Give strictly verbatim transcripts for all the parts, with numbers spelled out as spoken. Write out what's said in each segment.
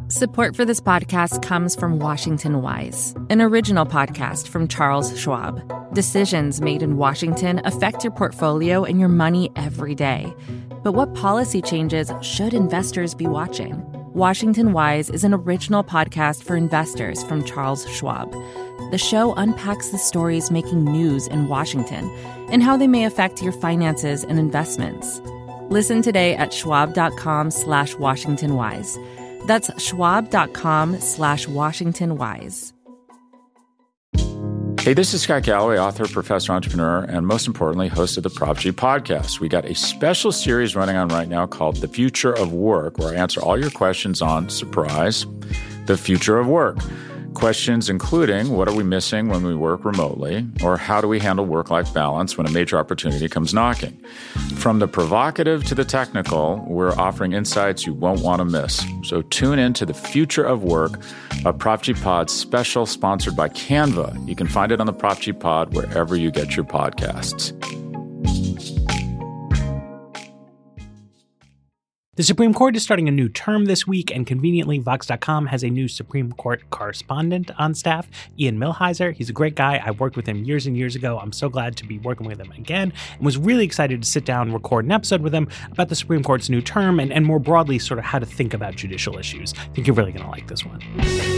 Support for this podcast comes from Washington Wise, an original podcast from Charles Schwab. Decisions made in Washington affect your portfolio and your money every day. But what policy changes should investors be watching? Washington Wise is an original podcast for investors from Charles Schwab. The show unpacks the stories making news in Washington and how they may affect your finances and investments. Listen today at schwab.com slash Washington Wise. That's schwab.com slash Washington Wise. Hey, this is Scott Galloway, author, professor, entrepreneur, and most importantly, host of the Prop G podcast. We got a special series running on right now called The Future of Work, where I answer all your questions on, surprise, the future of work. Questions including, what are we missing when we work remotely? Or how do we handle work-life balance when a major opportunity comes knocking? From the provocative to the technical, we're offering insights you won't want to miss. So tune in to The Future of Work, a Prop G Pod special sponsored by Canva. You can find it on the Prop G Pod wherever you get your podcasts. The Supreme Court is starting a new term this week, and conveniently, Vox dot com has a new Supreme Court correspondent on staff, Ian Millhiser. He's a great guy. I worked with him years and years ago. I'm so glad to be working with him again, and was really excited to sit down and record an episode with him about the Supreme Court's new term and, and more broadly, sort of how to think about judicial issues. I think you're really going to like this one.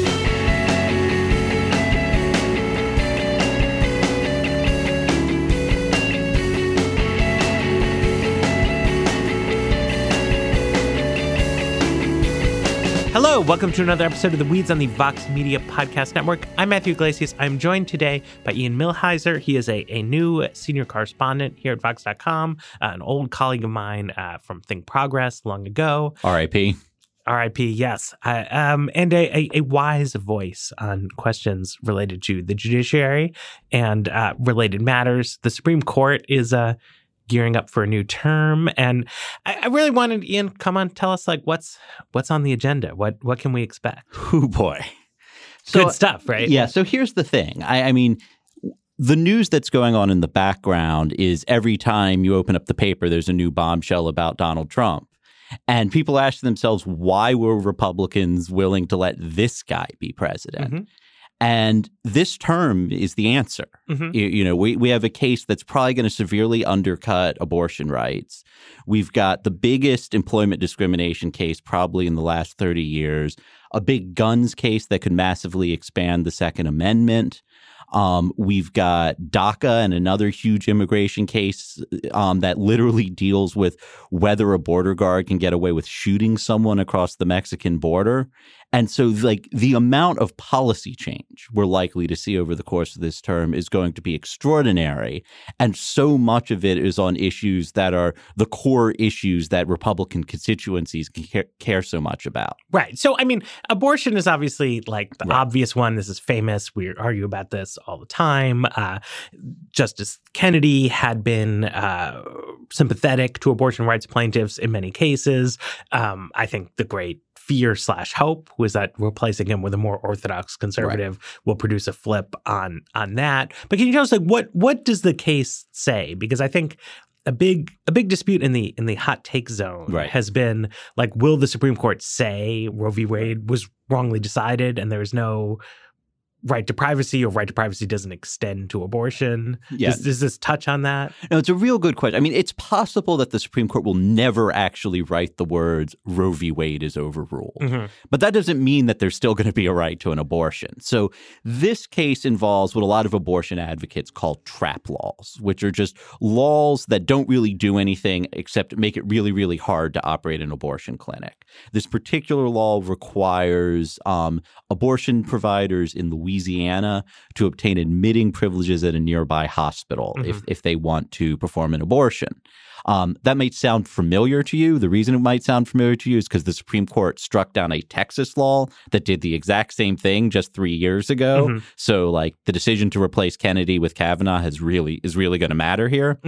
Hello, welcome to another episode of The Weeds on the Vox Media Podcast Network. I'm Matthew Iglesias. I'm joined today by Ian Millhiser. He is a, a new senior correspondent here at Vox dot com, uh, an old colleague of mine uh, from Think Progress long ago. R I P R I P, yes. Uh, um, and a, a, a wise voice on questions related to the judiciary and uh, related matters. The Supreme Court is uh, gearing up for a new term. And I, I really wanted Ian, come on, tell us like what's what's on the agenda. What what can we expect? Oh, boy. So, Good stuff, right? Yeah. So here's the thing. I, I mean, the news that's going on in the background is every time you open up the paper, there's a new bombshell about Donald Trump. And people ask themselves, why were Republicans willing to let this guy be president? Mm-hmm. And this term is the answer. Mm-hmm. You, you know, we, we have a case that's probably going to severely undercut abortion rights. We've got the biggest employment discrimination case probably in the last thirty years, a big guns case that could massively expand the Second Amendment. Um, we've got DACA and another huge immigration case um, that literally deals with whether a border guard can get away with shooting someone across the Mexican border. And so, like, the amount of policy change we're likely to see over the course of this term is going to be extraordinary. And so much of it is on issues that are the core issues that Republican constituencies can care, care so much about. Right. So, I mean, abortion is obviously like the right. obvious one. This is famous. We argue about this all the time. Uh, Justice Kennedy had been uh, sympathetic to abortion rights plaintiffs in many cases. Um, I think the great fear slash hope was that replacing him with a more orthodox conservative right. will produce a flip on on that. But can you tell us, like, what what does the case say? Because I think a big a big dispute in the in the hot take zone right. has been like, will the Supreme Court say Roe v. Wade was wrongly decided and there is no right to privacy, or right to privacy doesn't extend to abortion? Yeah. Does, does this touch on that? No, it's a real good question. I mean, it's possible that the Supreme Court will never actually write the words Roe v. Wade is overruled. Mm-hmm. But that doesn't mean that there's still going to be a right to an abortion. So this case involves what a lot of abortion advocates call trap laws, which are just laws that don't really do anything except make it really, really hard to operate an abortion clinic. This particular law requires um, abortion providers in Louisiana Louisiana to obtain admitting privileges at a nearby hospital mm-hmm. if, if they want to perform an abortion. Um, that might sound familiar to you. The reason it might sound familiar to you is because the Supreme Court struck down a Texas law that did the exact same thing just three years ago. Mm-hmm. So, like, the decision to replace Kennedy with Kavanaugh has really is really going to matter here. Mm-hmm.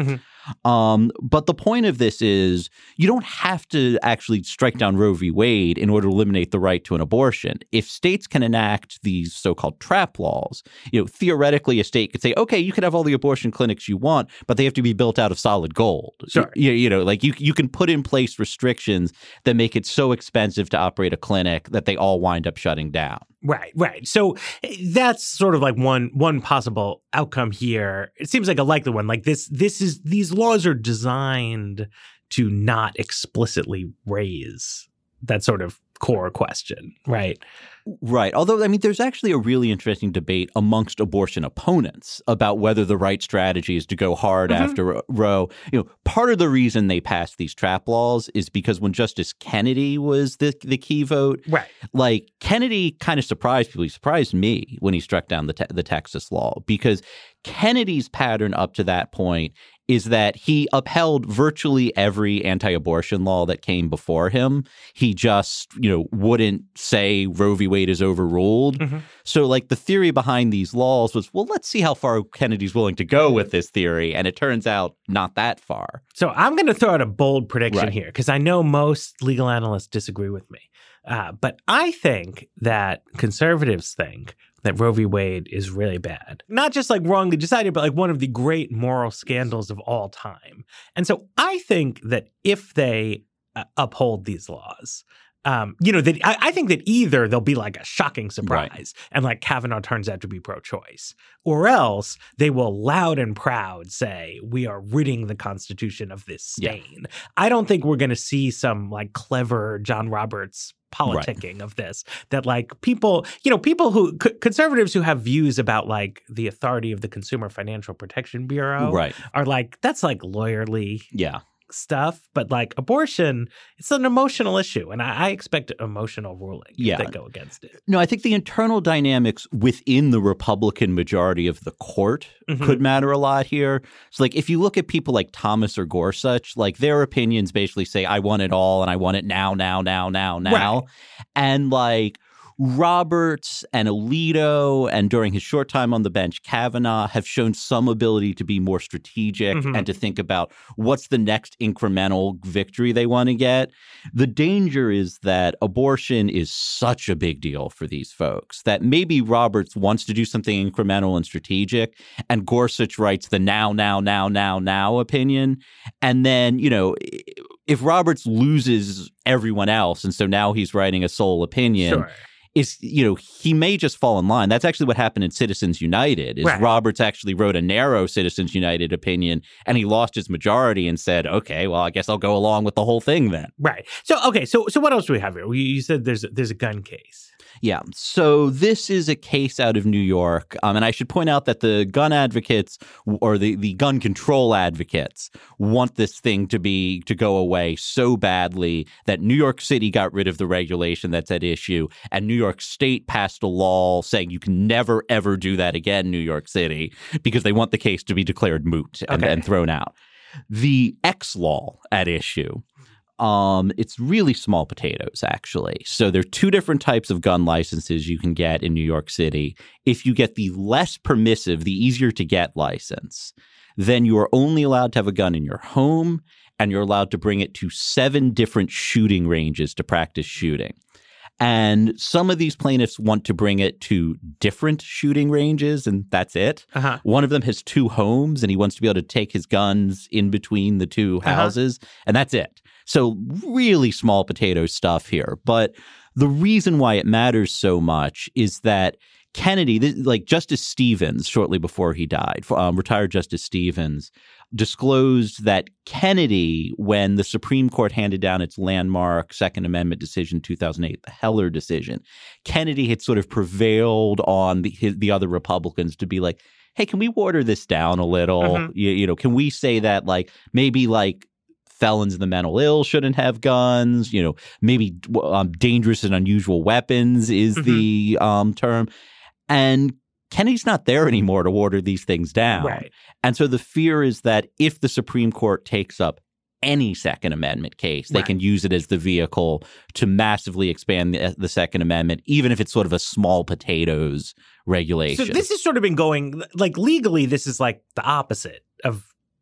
Um, but the point of this is you don't have to actually strike down Roe v. Wade in order to eliminate the right to an abortion. If states can enact these so-called trap laws, you know, theoretically a state could say, okay, you can have all the abortion clinics you want, but they have to be built out of solid gold. Sure. You, you know, like you, you can put in place restrictions that make it so expensive to operate a clinic that they all wind up shutting down. Right, right. So that's sort of like one one possible outcome here. It seems like a likely one. Like this, this is these laws are designed to not explicitly raise that sort of core question, right? Right. Although, I mean, there's actually a really interesting debate amongst abortion opponents about whether the right strategy is to go hard mm-hmm. after Roe. You know, part of the reason they passed these trap laws is because when Justice Kennedy was the the key vote, right? Like Kennedy kind of surprised people. He surprised me when he struck down the te- the Texas law, because Kennedy's pattern up to that point is that he upheld virtually every anti-abortion law that came before him. He just, you know, wouldn't say Roe v. Wade is overruled. Mm-hmm. So, like, the theory behind these laws was, well, let's see how far Kennedy's willing to go with this theory. And it turns out not that far. So I'm going to throw out a bold prediction right. here, because I know most legal analysts disagree with me. Uh, but I think that conservatives think that Roe v. Wade is really bad. Not just like wrongly decided, but like one of the great moral scandals of all time. And so I think that if they uh, uphold these laws, um, you know, that I, I think that either they'll be like a shocking surprise right. and like Kavanaugh turns out to be pro-choice, or else they will loud and proud say, we are ridding the Constitution of this stain. Yeah. I don't think we're going to see some like clever John Roberts politicking right. of this, that like people, you know, people who c- conservatives who have views about like the authority of the Consumer Financial Protection Bureau right. are like, that's like lawyerly yeah. stuff. But like abortion, it's an emotional issue. And I, I expect emotional ruling yeah. if they go against it. No, I think the internal dynamics within the Republican majority of the court mm-hmm. could matter a lot here. So like if you look at people like Thomas or Gorsuch, like their opinions basically say, I want it all and I want it now, now, now, now, now. Right. And like Roberts and Alito, and during his short time on the bench, Kavanaugh, have shown some ability to be more strategic mm-hmm. and to think about what's the next incremental victory they want to get. The danger is that abortion is such a big deal for these folks that maybe Roberts wants to do something incremental and strategic, and Gorsuch writes the now, now, now, now, now opinion. And then, you know, if Roberts loses everyone else, and so now he's writing a sole opinion, sure. is, you know, he may just fall in line. That's actually what happened in Citizens United, is right. Roberts actually wrote a narrow Citizens United opinion, and he lost his majority and said, okay, well, I guess I'll go along with the whole thing then. Right. So, okay, so so what else do we have here? You said there's a, there's a gun case. Yeah. So this is a case out of New York. Um, and I should point out that the gun advocates, or the, the gun control advocates, want this thing to be to go away so badly that New York City got rid of the regulation that's at issue, and New York State passed a law saying you can never, ever do that again, New York City, because they want the case to be declared moot and, okay. and thrown out. The X law at issue. Um, it's really small potatoes, actually. So there are two different types of gun licenses you can get in New York City. If you get the less permissive, the easier to get license, then you are only allowed to have a gun in your home, and you're allowed to bring it to seven different shooting ranges to practice shooting. And some of these plaintiffs want to bring it to different shooting ranges, and that's it. Uh-huh. One of them has two homes, and he wants to be able to take his guns in between the two houses, uh-huh. and that's it. So really small potato stuff here. But the reason why it matters so much is that Kennedy, like Justice Stevens, shortly before he died, um, retired Justice Stevens, disclosed that Kennedy, when the Supreme Court handed down its landmark Second Amendment decision, two thousand eight, the Heller decision, Kennedy had sort of prevailed on the, his, the other Republicans to be like, hey, can we water this down a little? Mm-hmm. You, you know, can we say that like maybe like felons and the mental ill shouldn't have guns? You know, maybe um, dangerous and unusual weapons is mm-hmm. the um, term. And Kennedy's not there anymore to water these things down. Right. And so the fear is that if the Supreme Court takes up any Second Amendment case, they right. can use it as the vehicle to massively expand the, the Second Amendment, even if it's sort of a small potatoes regulation. So this has sort of been going, like legally, this is like the opposite of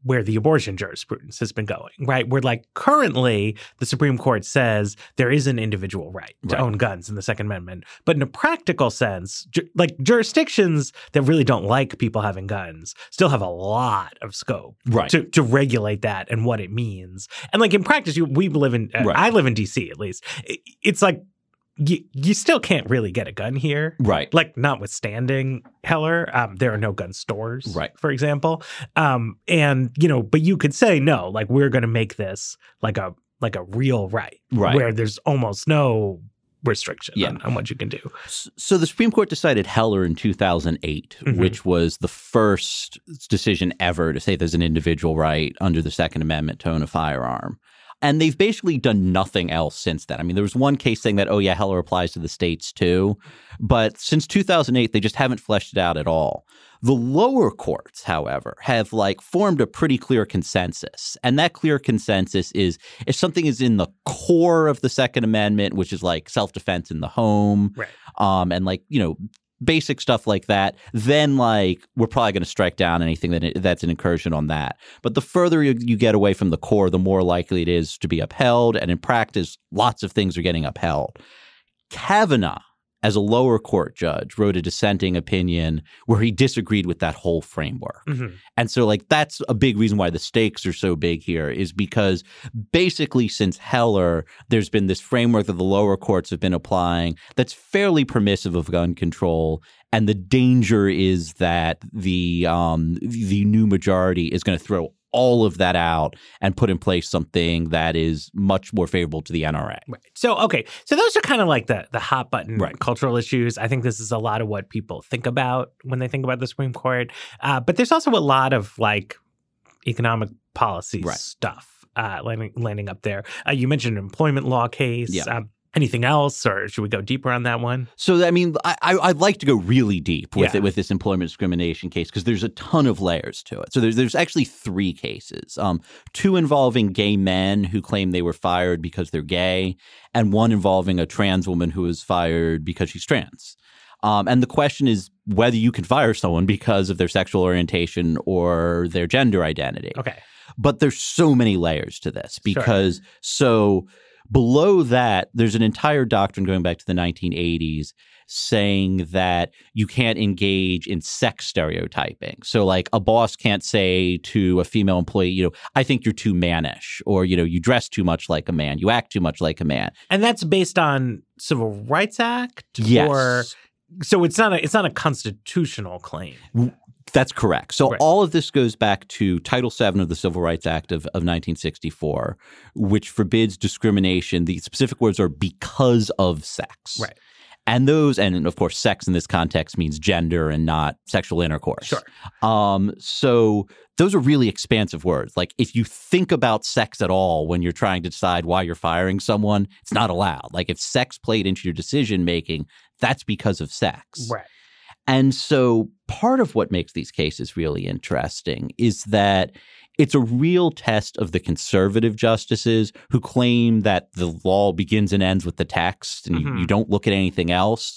where the abortion jurisprudence has been going, right? Where like currently the Supreme Court says there is an individual right to Right. own guns in the Second Amendment. But in a practical sense, ju- like jurisdictions that really don't like people having guns still have a lot of scope Right. to, to regulate that and what it means. And like in practice, you, we live in, uh, Right. I live in D C at least. It- it's like, you, you still can't really get a gun here. Right. Like, notwithstanding Heller, um, there are no gun stores, Right. for example. Um, and, you know, but you could say, no, like, we're going to make this like a like a real right, Right. where there's almost no restriction Yeah. on, on what you can do. So the Supreme Court decided Heller in two thousand eight, Mhm. which was the first decision ever to say there's an individual right under the Second Amendment to own a firearm. And they've basically done nothing else since then. I mean, there was one case saying that, oh, yeah, Heller applies to the states too. But since two thousand eight, they just haven't fleshed it out at all. The lower courts, however, have like formed a pretty clear consensus. And that clear consensus is if something is in the core of the Second Amendment, which is like self-defense in the home, Right. um, and like, you know, basic stuff like that, then like we're probably going to strike down anything that that's an incursion on that. But the further you, you get away from the core, the more likely it is to be upheld. And in practice, lots of things are getting upheld. Kavanaugh, as a lower court judge, wrote a dissenting opinion where he disagreed with that whole framework. Mhm. And so like that's a big reason why the stakes are so big here is because basically since Heller, there's been this framework that the lower courts have been applying that's fairly permissive of gun control. And the danger is that the um, the new majority is going to throw all of that out and put in place something that is much more favorable to the N R A. Right. So, okay. So those are kind of like the the hot button Right. cultural issues. I think this is a lot of what people think about when they think about the Supreme Court. Uh, but there's also a lot of like economic policy Right. stuff uh, landing, landing up there. Uh, you mentioned an employment law case. Yeah. Um, anything else, or should we go deeper on that one? So, I mean, I, I- I'd like to go really deep with Yeah. it with this employment discrimination case because there's a ton of layers to it. So there's there's actually three cases, um, two involving gay men who claim they were fired because they're gay, and one involving a trans woman who was fired because she's trans. Um, and the question is whether you can fire someone because of their sexual orientation or their gender identity. Okay. But there's so many layers to this because so below that, there's an entire doctrine going back to the nineteen eighties saying that you can't engage in sex stereotyping. So like a boss can't say to a female employee, you know, I think you're too mannish, or, you know, you dress too much like a man, you act too much like a man. And that's based on Civil Rights Act? Yes. Or, so it's not a it's not a constitutional claim. That's correct. So Right. all of this goes back to Title seven of the Civil Rights Act of, of nineteen sixty-four, which forbids discrimination. The specific words are because of sex. Right. And those, and of course, sex in this context means gender and not sexual intercourse. Sure. Um, so those are really expansive words. Like if you think about sex at all when you're trying to decide why you're firing someone, it's not allowed. Like if sex played into your decision making, that's because of sex. Right. And so part of what makes these cases really interesting is that it's a real test of the conservative justices who claim that the law begins and ends with the text and Mhm. you, you don't look at anything else.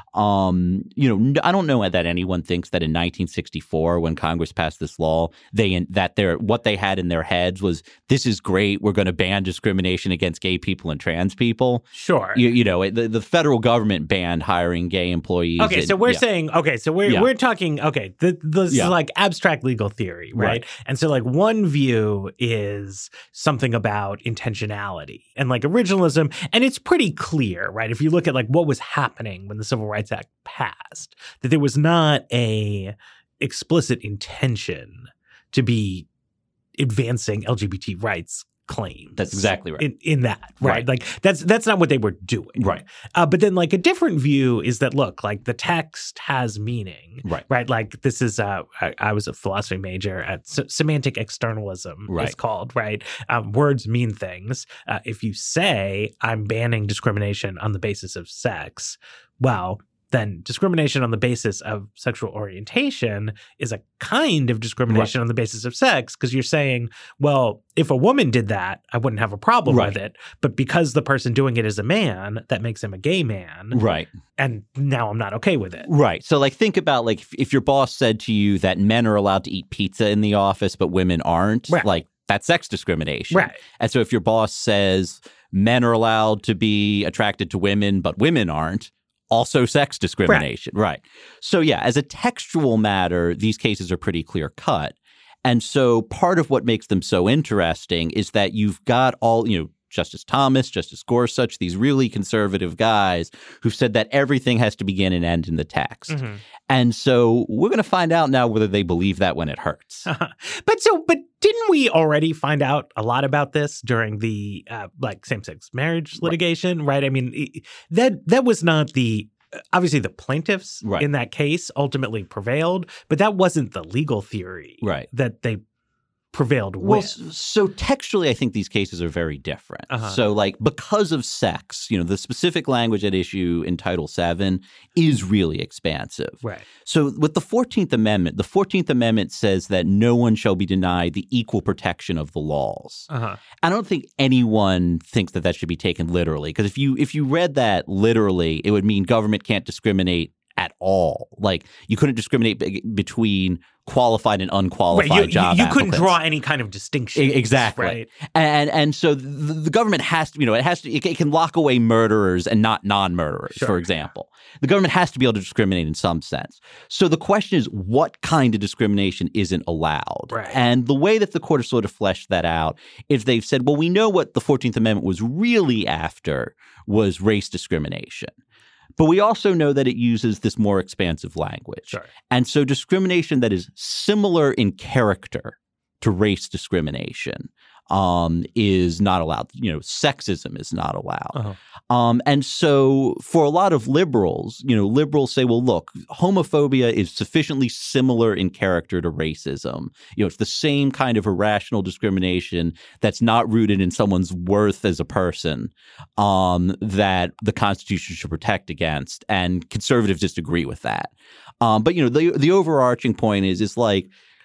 Um, you know, I don't know that anyone thinks that in nineteen sixty-four, when Congress passed this law, they that their what they had in their heads was this is great. We're going to ban discrimination against gay people and trans people. Sure. You, you know, the, the federal government banned hiring gay employees. Okay, and- so we're yeah. saying okay, so we're Yeah. we're talking okay. Th- this Yeah. is like abstract legal theory, right? Right. And so like one view is something about intentionality and like originalism, and it's pretty clear, right? If you look at like what was happening when the Civil Rights Act passed, that there was not a explicit intention to be advancing L G B T rights claims. That's exactly right. In, in that, right? Right. Like that's that's not what they were doing. Right. Uh, but then like a different view is that look, like the text has meaning. Right. Right. Like this is uh I, I was a philosophy major at se- semantic externalism Right. it's called, right? Um, words mean things. Uh, if you say I'm banning discrimination on the basis of sex, well, then discrimination on the basis of sexual orientation is a kind of discrimination right. on the basis of sex, because you're saying, well, if a woman did that, I wouldn't have a problem right. with it. But because the person doing it is a man, that makes him a gay man. Right. And now I'm not okay with it. Right. So like think about like if, if your boss said to you that men are allowed to eat pizza in the office, but women aren't, right. like that's sex discrimination. Right. And so if your boss says men are allowed to be attracted to women, but women aren't, also sex discrimination. Right. right. So yeah, as a textual matter, these cases are pretty clear cut. And so part of what makes them so interesting is that you've got all, you know, Justice Thomas, Justice Gorsuch, these really conservative guys who've said that everything has to begin and end in the text. Mm-hmm. And so we're going to find out now whether they believe that when it hurts. Uh-huh. But so, but didn't we already find out a lot about this during the uh, like same-sex marriage litigation, right? right? I mean, that that was not the obviously the plaintiffs right. in that case ultimately prevailed, but that wasn't the legal theory right. that they prevailed well, with. So textually, I think these cases are very different. Uh-huh. So like because of sex, you know, the specific language at issue in Title seven is really expansive. Right. So with the fourteenth Amendment, the fourteenth Amendment says that no one shall be denied the equal protection of the laws. Uh-huh. I don't think anyone thinks that that should be taken literally, because if you if you read that literally, it would mean government can't discriminate at all. Like you couldn't discriminate be- between qualified and unqualified right, you, job you, you applicants. couldn't draw any kind of distinction. Exactly. Right. And and so the, the government has to, you know, it has to, it, it can lock away murderers and not non-murderers, sure. for example. The government has to be able to discriminate in some sense. So the question is, what kind of discrimination isn't allowed? Right. And the way that the court has sort of fleshed that out is they've said, well, we know what the fourteenth Amendment was really after was race discrimination. But we also know that it uses this more expansive language. Sure. And so discrimination that is similar in character to race discrimination um, is not allowed. You know, sexism is not allowed. Uh-huh. Um, and so for a lot of liberals, you know, liberals say, well, look, homophobia is sufficiently similar in character to racism. You know, it's the same kind of irrational discrimination that's not rooted in someone's worth as a person um, that the Constitution should protect against. And conservatives disagree with that. Um, but, you know, the the overarching point is, is like,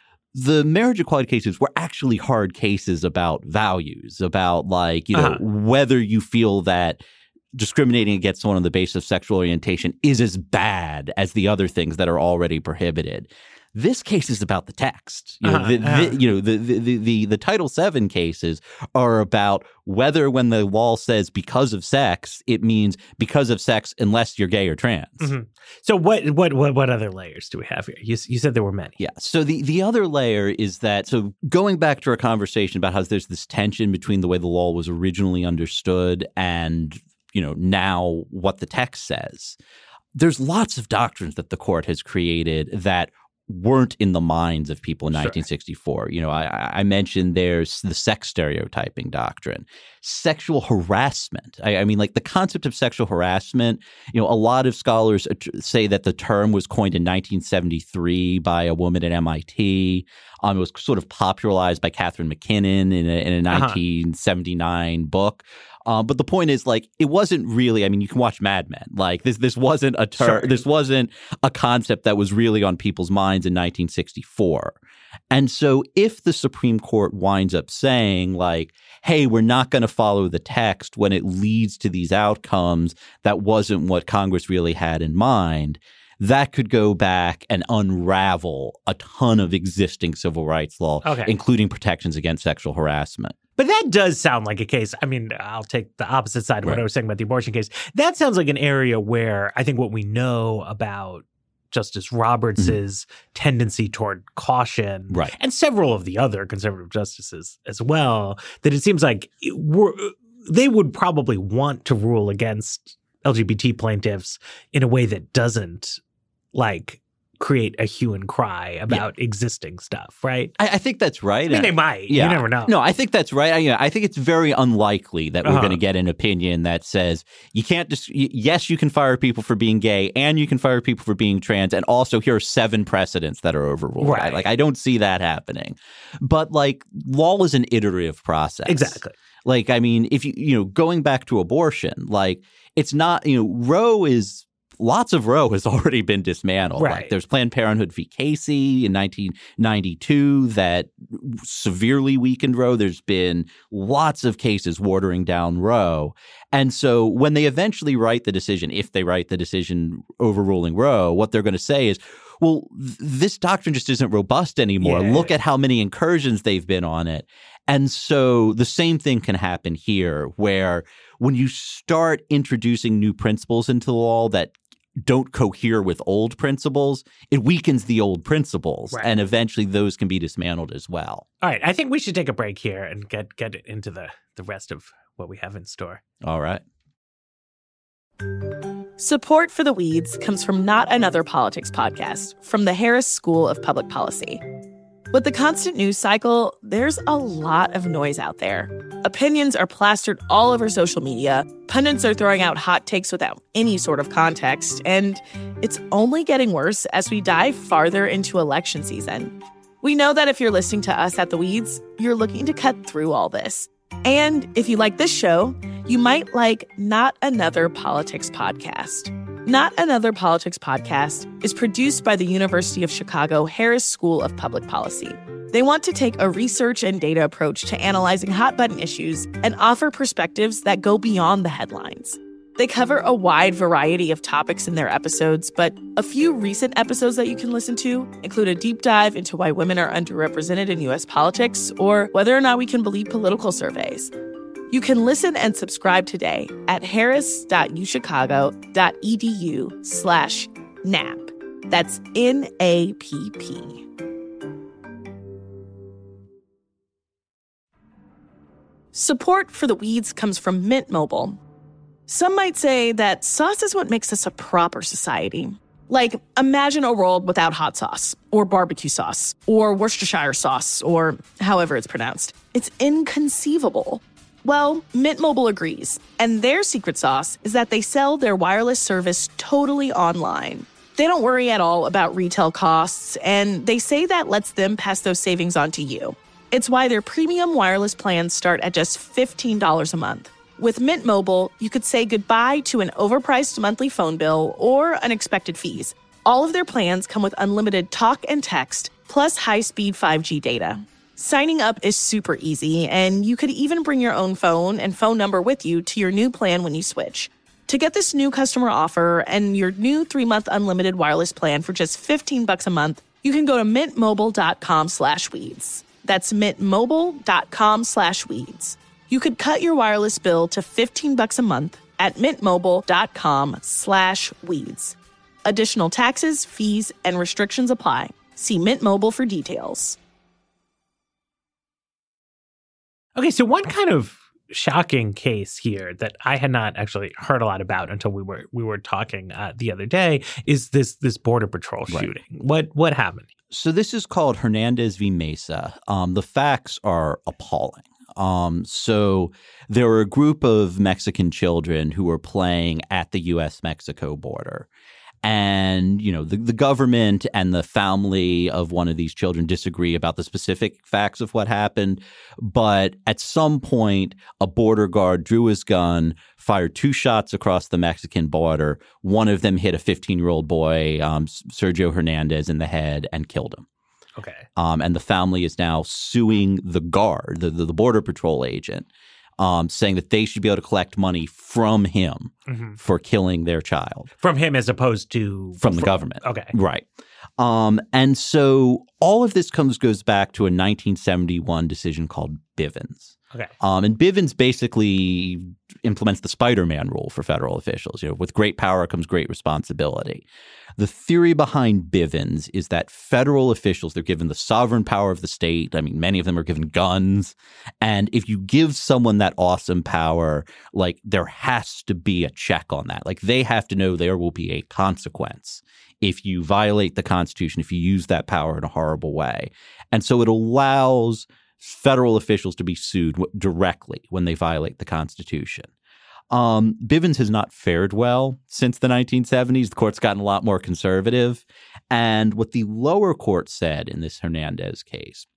the marriage equality cases were actually hard cases about values, about like, you know, uh-huh. whether you feel that discriminating against someone on the basis of sexual orientation is as bad as the other things that are already prohibited. This case is about the text. You know, uh-huh, the, uh-huh. the, you know the, the, the, the Title seven cases are about whether when the law says because of sex, it means because of sex unless you're gay or trans. Mm-hmm. So what, what what what other layers do we have here? You, you said there were many. Yeah. So the, the other layer is that, so going back to our conversation about how there's this tension between the way the law was originally understood and, you know, now what the text says, there's lots of doctrines that the court has created that weren't in the minds of people in sure. nineteen sixty-four. You know, I, I mentioned there's the sex stereotyping doctrine, sexual harassment. I, I mean, like the concept of sexual harassment, you know, a lot of scholars say that the term was coined in nineteen seventy-three by a woman at M I T. Um, it was sort of popularized by Catherine McKinnon in a, in a nineteen seventy-nine uh-huh. book. Uh, but the point is, like, it wasn't really, I mean, you can watch Mad Men. Like, this this wasn't a term, sure. this wasn't a concept that was really on people's minds in nineteen sixty-four. And so if the Supreme Court winds up saying, like, hey, we're not going to follow the text when it leads to these outcomes that wasn't what Congress really had in mind, that could go back and unravel a ton of existing civil rights law, okay. including protections against sexual harassment. But that does sound like a case. I mean, I'll take the opposite side of right. what I was saying about the abortion case. That sounds like an area where I think what we know about Justice Roberts's mm-hmm. tendency toward caution, right. and several of the other conservative justices as well, that it seems like it were, they would probably want to rule against L G B T plaintiffs in a way that doesn't, like, create a hue and cry about yeah. existing stuff, right? I, I think that's right. I mean, they might. Yeah. You never know. No, I think that's right. I, yeah, I think it's very unlikely that we're uh-huh. going to get an opinion that says you can't just, yes, you can fire people for being gay and you can fire people for being trans. And also here are seven precedents that are overruled. Right. Like, I don't see that happening. But like, law is an iterative process. Exactly. Like, I mean, if you, you know, going back to abortion, like, it's not, you know, Roe is lots of Roe has already been dismantled. Right. Like there's Planned Parenthood v. Casey in nineteen ninety-two that severely weakened Roe. There's been lots of cases watering down Roe. And so when they eventually write the decision, if they write the decision overruling Roe, what they're going to say is, well, th- this doctrine just isn't robust anymore. Yeah. Look at how many incursions they've been on it. And so the same thing can happen here, where when you start introducing new principles into the law that don't cohere with old principles, it weakens the old principles. Right. And eventually those can be dismantled as well. All right. I think we should take a break here and get, get into the, the rest of what we have in store. All right. Support for The Weeds comes from Not Another Politics podcast from the Harris School of Public Policy. With the constant news cycle, there's a lot of noise out there. Opinions are plastered all over social media, pundits are throwing out hot takes without any sort of context, and it's only getting worse as we dive farther into election season. We know that if you're listening to us at The Weeds, you're looking to cut through all this. And if you like this show, you might like Not Another Politics podcast. Not Another Politics podcast is produced by the University of Chicago Harris School of Public Policy. They want to take a research and data approach to analyzing hot-button issues and offer perspectives that go beyond the headlines. They cover a wide variety of topics in their episodes, but a few recent episodes that you can listen to include a deep dive into why women are underrepresented in U S politics or whether or not we can believe political surveys. You can listen and subscribe today at harris.uchicago.edu slash NAP. That's N A P P. Support for The Weeds comes from Mint Mobile. Some might say that sauce is what makes us a proper society. Like, imagine a world without hot sauce, or barbecue sauce, or Worcestershire sauce, or however it's pronounced. It's inconceivable. Well, Mint Mobile agrees, and their secret sauce is that they sell their wireless service totally online. They don't worry at all about retail costs, and they say that lets them pass those savings on to you. It's why their premium wireless plans start at just fifteen dollars a month. With Mint Mobile, you could say goodbye to an overpriced monthly phone bill or unexpected fees. All of their plans come with unlimited talk and text, plus high-speed five G data. Signing up is super easy, and you could even bring your own phone and phone number with you to your new plan when you switch. To get this new customer offer and your new three-month unlimited wireless plan for just fifteen bucks a month, you can go to mintmobile.com slash weeds. That's mintmobile.com slash weeds. You could cut your wireless bill to fifteen bucks a month at mintmobile.com slash weeds. Additional taxes, fees, and restrictions apply. See Mint Mobile for details. Okay, so one kind of shocking case here that I had not actually heard a lot about until we were we were talking uh, the other day is this this Border Patrol Right. shooting. What what happened? So this is called Hernandez v. Mesa. Um, the facts are appalling. Um, so there were a group of Mexican children who were playing at the U S Mexico border. And, you know, the, the government and the family of one of these children disagree about the specific facts of what happened. But at some point, a border guard drew his gun, fired two shots across the Mexican border. One of them hit a fifteen-year-old boy, um, Sergio Hernandez, in the head and killed him. Okay. Um, and the family is now suing the guard, the, the, the Border Patrol agent, um, saying that they should be able to collect money from him Mm-hmm. for killing their child. From him as opposed to From the government. Okay. Right. Um, and so all of this comes goes back to a nineteen seventy-one decision called Bivens. Okay. Um, and Bivens basically implements the Spider-Man rule for federal officials. You know, with great power comes great responsibility. The theory behind Bivens is that federal officials, they're given the sovereign power of the state. I mean, many of them are given guns. And if you give someone that awesome power, like there has to be a check on that. Like they have to know there will be a consequence if you violate the Constitution, if you use that power in a horrible way. And so it allows federal officials to be sued directly when they violate the Constitution. Um, Bivens has not fared well since the nineteen seventies. The court's gotten a lot more conservative. And what the lower court said in this Hernandez case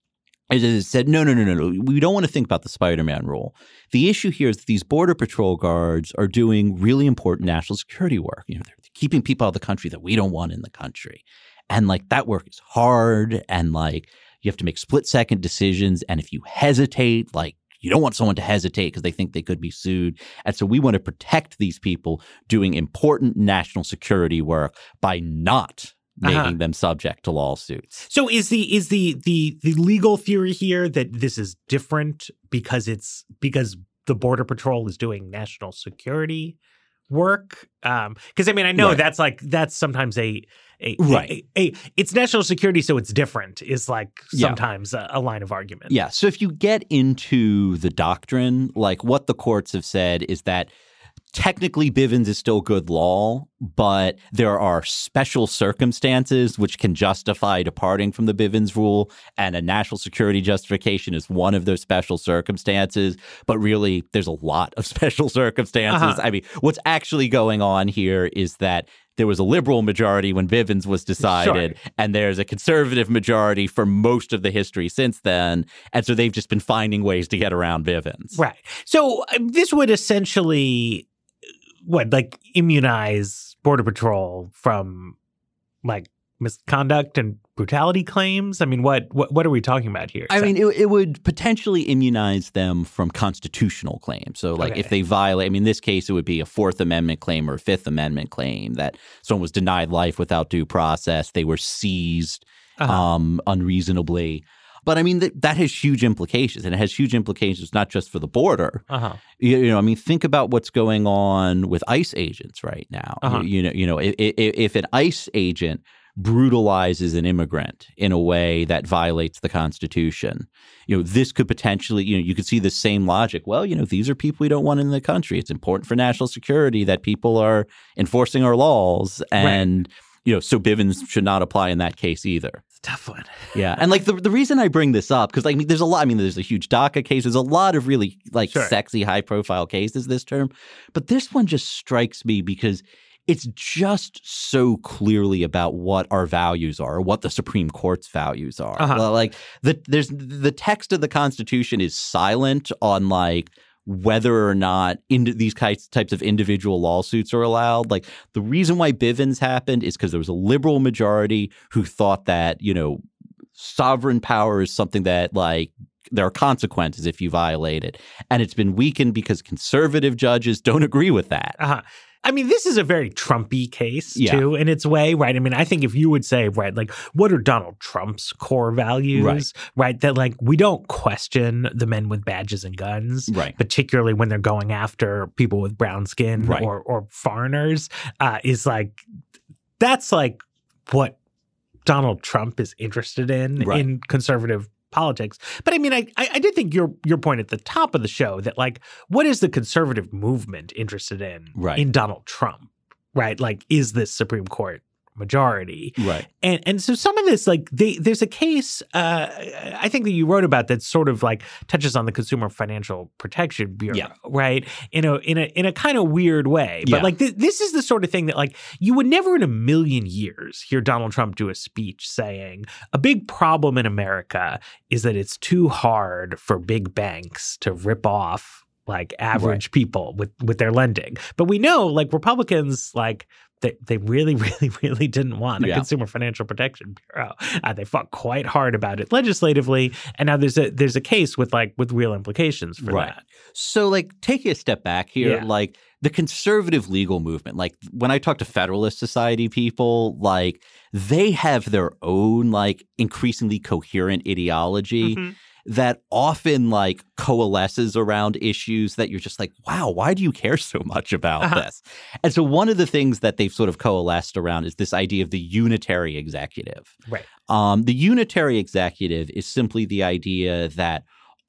it said, no, no, no, no, no. We don't want to think about the Spider-Man rule. The issue here is that these Border Patrol guards are doing really important national security work. You know, they're keeping people out of the country that we don't want in the country. And like that work is hard. And like you have to make split second decisions. And if you hesitate, like you don't want someone to hesitate because they think they could be sued. And so we want to protect these people doing important national security work by not making uh-huh. them subject to lawsuits. So is the is the the the legal theory here that this is different because it's because the Border Patrol is doing national security work? Um, because I mean, I know right. that's like that's sometimes a a, right. a, a, a it's national security, so it's different. Is like sometimes yeah. a, a line of argument. Yeah. So if you get into the doctrine, like what the courts have said is that technically, Bivens is still good law, but there are special circumstances which can justify departing from the Bivens rule, and a national security justification is one of those special circumstances. But really, there's a lot of special circumstances. Uh-huh. I mean, what's actually going on here is that there was a liberal majority when Bivens was decided, sure. and there's a conservative majority for most of the history since then. And so they've just been finding ways to get around Bivens. Right. So uh, this would essentially... What, like immunize Border Patrol from like misconduct and brutality claims? I mean, what what, what are we talking about here? I so, mean, it, it would potentially immunize them from constitutional claims. So like okay. if they violate, I mean, in this case, it would be a Fourth Amendment claim or a Fifth Amendment claim that someone was denied life without due process. They were seized uh-huh. um, unreasonably. But I mean, that, that has huge implications, and it has huge implications not just for the border. Uh-huh. You, you know, I mean, think about what's going on with ICE agents right now. Uh-huh. You, you know, you know, if, if an ICE agent brutalizes an immigrant in a way that violates the Constitution, you know, this could potentially, you know, you could see the same logic. Well, you know, these are people we don't want in the country. It's important for national security that people are enforcing our laws, and. Right. You know, so Bivens should not apply in that case either. It's a tough one. Yeah. And like the the reason I bring this up, because like, I mean, there's a lot, I mean, there's a huge DACA case. There's a lot of really like sure. sexy, high profile cases this term. But this one just strikes me because it's just so clearly about what our values are, or what the Supreme Court's values are. Uh-huh. Well, like the there's the text of the Constitution is silent on like whether or not in these types of individual lawsuits are allowed. Like the reason why Bivens happened is because there was a liberal majority who thought that, you know, sovereign power is something that like there are consequences if you violate it. And it's been weakened because conservative judges don't agree with that. Uh-huh. I mean, this is a very Trumpy case, yeah. too, in its way, right? I mean, I think if you would say, right, like, what are Donald Trump's core values, right? right? That, like, we don't question the men with badges and guns, right? Particularly when they're going after people with brown skin right. or, or foreigners, uh, is like, that's like what Donald Trump is interested in, right. in conservative politics. But I mean, I I did think your your point at the top of the show that like, what is the conservative movement interested in right. in Donald Trump, right? Like, is this Supreme Court majority? Right. And and so some of this, like, they, there's a case uh, I think that you wrote about that sort of like touches on the Consumer Financial Protection Bureau, yeah. right? In a in a in a kind of weird way. But yeah. like th- this is the sort of thing that like you would never in a million years hear Donald Trump do a speech saying a big problem in America is that it's too hard for big banks to rip off like average right. people with with their lending. But we know like Republicans like They they really, really, really didn't want a yeah. Consumer Financial Protection Bureau. Uh, they fought quite hard about it legislatively, and now there's a there's a case with like with real implications for right. that. So, like, taking a step back here, yeah. like the conservative legal movement, like when I talk to Federalist Society people, like they have their own like increasingly coherent ideology. Mm-hmm. That often like coalesces around issues that you're just like, wow, why do you care so much about uh-huh. this? And so one of the things that they've sort of coalesced around is this idea of the unitary executive. Right. Um, the unitary executive is simply the idea that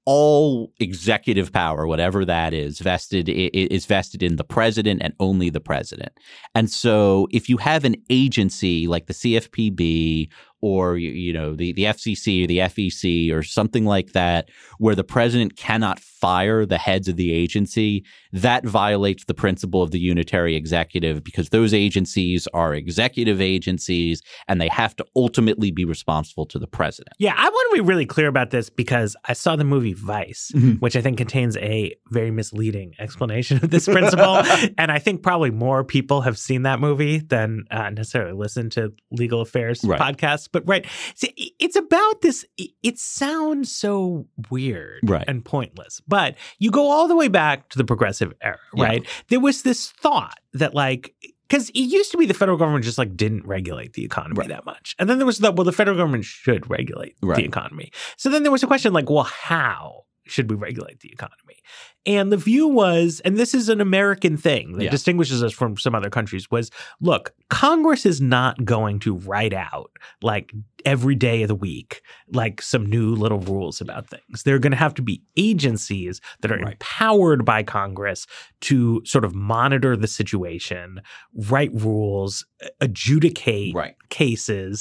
all executive power, whatever that is, vested is vested in the president and only the president. And so if you have an agency like the C F P B or, you know, the, the F C C or the F E C or something like that, where the president cannot fire the heads of the agency, that violates the principle of the unitary executive, because those agencies are executive agencies and they have to ultimately be responsible to the president. Yeah, I want to be really clear about this because I saw the movie Vice, mm-hmm. which I think contains a very misleading explanation of this principle. And I think probably more people have seen that movie than uh, necessarily listen to legal affairs right. podcasts. But right, see, it's about this. It sounds so weird right. and pointless. But you go all the way back to the progressive era, right? Yeah. There was this thought that like, because it used to be the federal government just like didn't regulate the economy right. that much. And then there was the, well, the federal government should regulate right. the economy. So then there was a question like, well, how should we regulate the economy? And the view was, and this is an American thing that yeah. distinguishes us from some other countries, was, look, Congress is not going to write out like every day of the week, like some new little rules about things. There are going to have to be agencies that are right. empowered by Congress to sort of monitor the situation, write rules, adjudicate right. cases.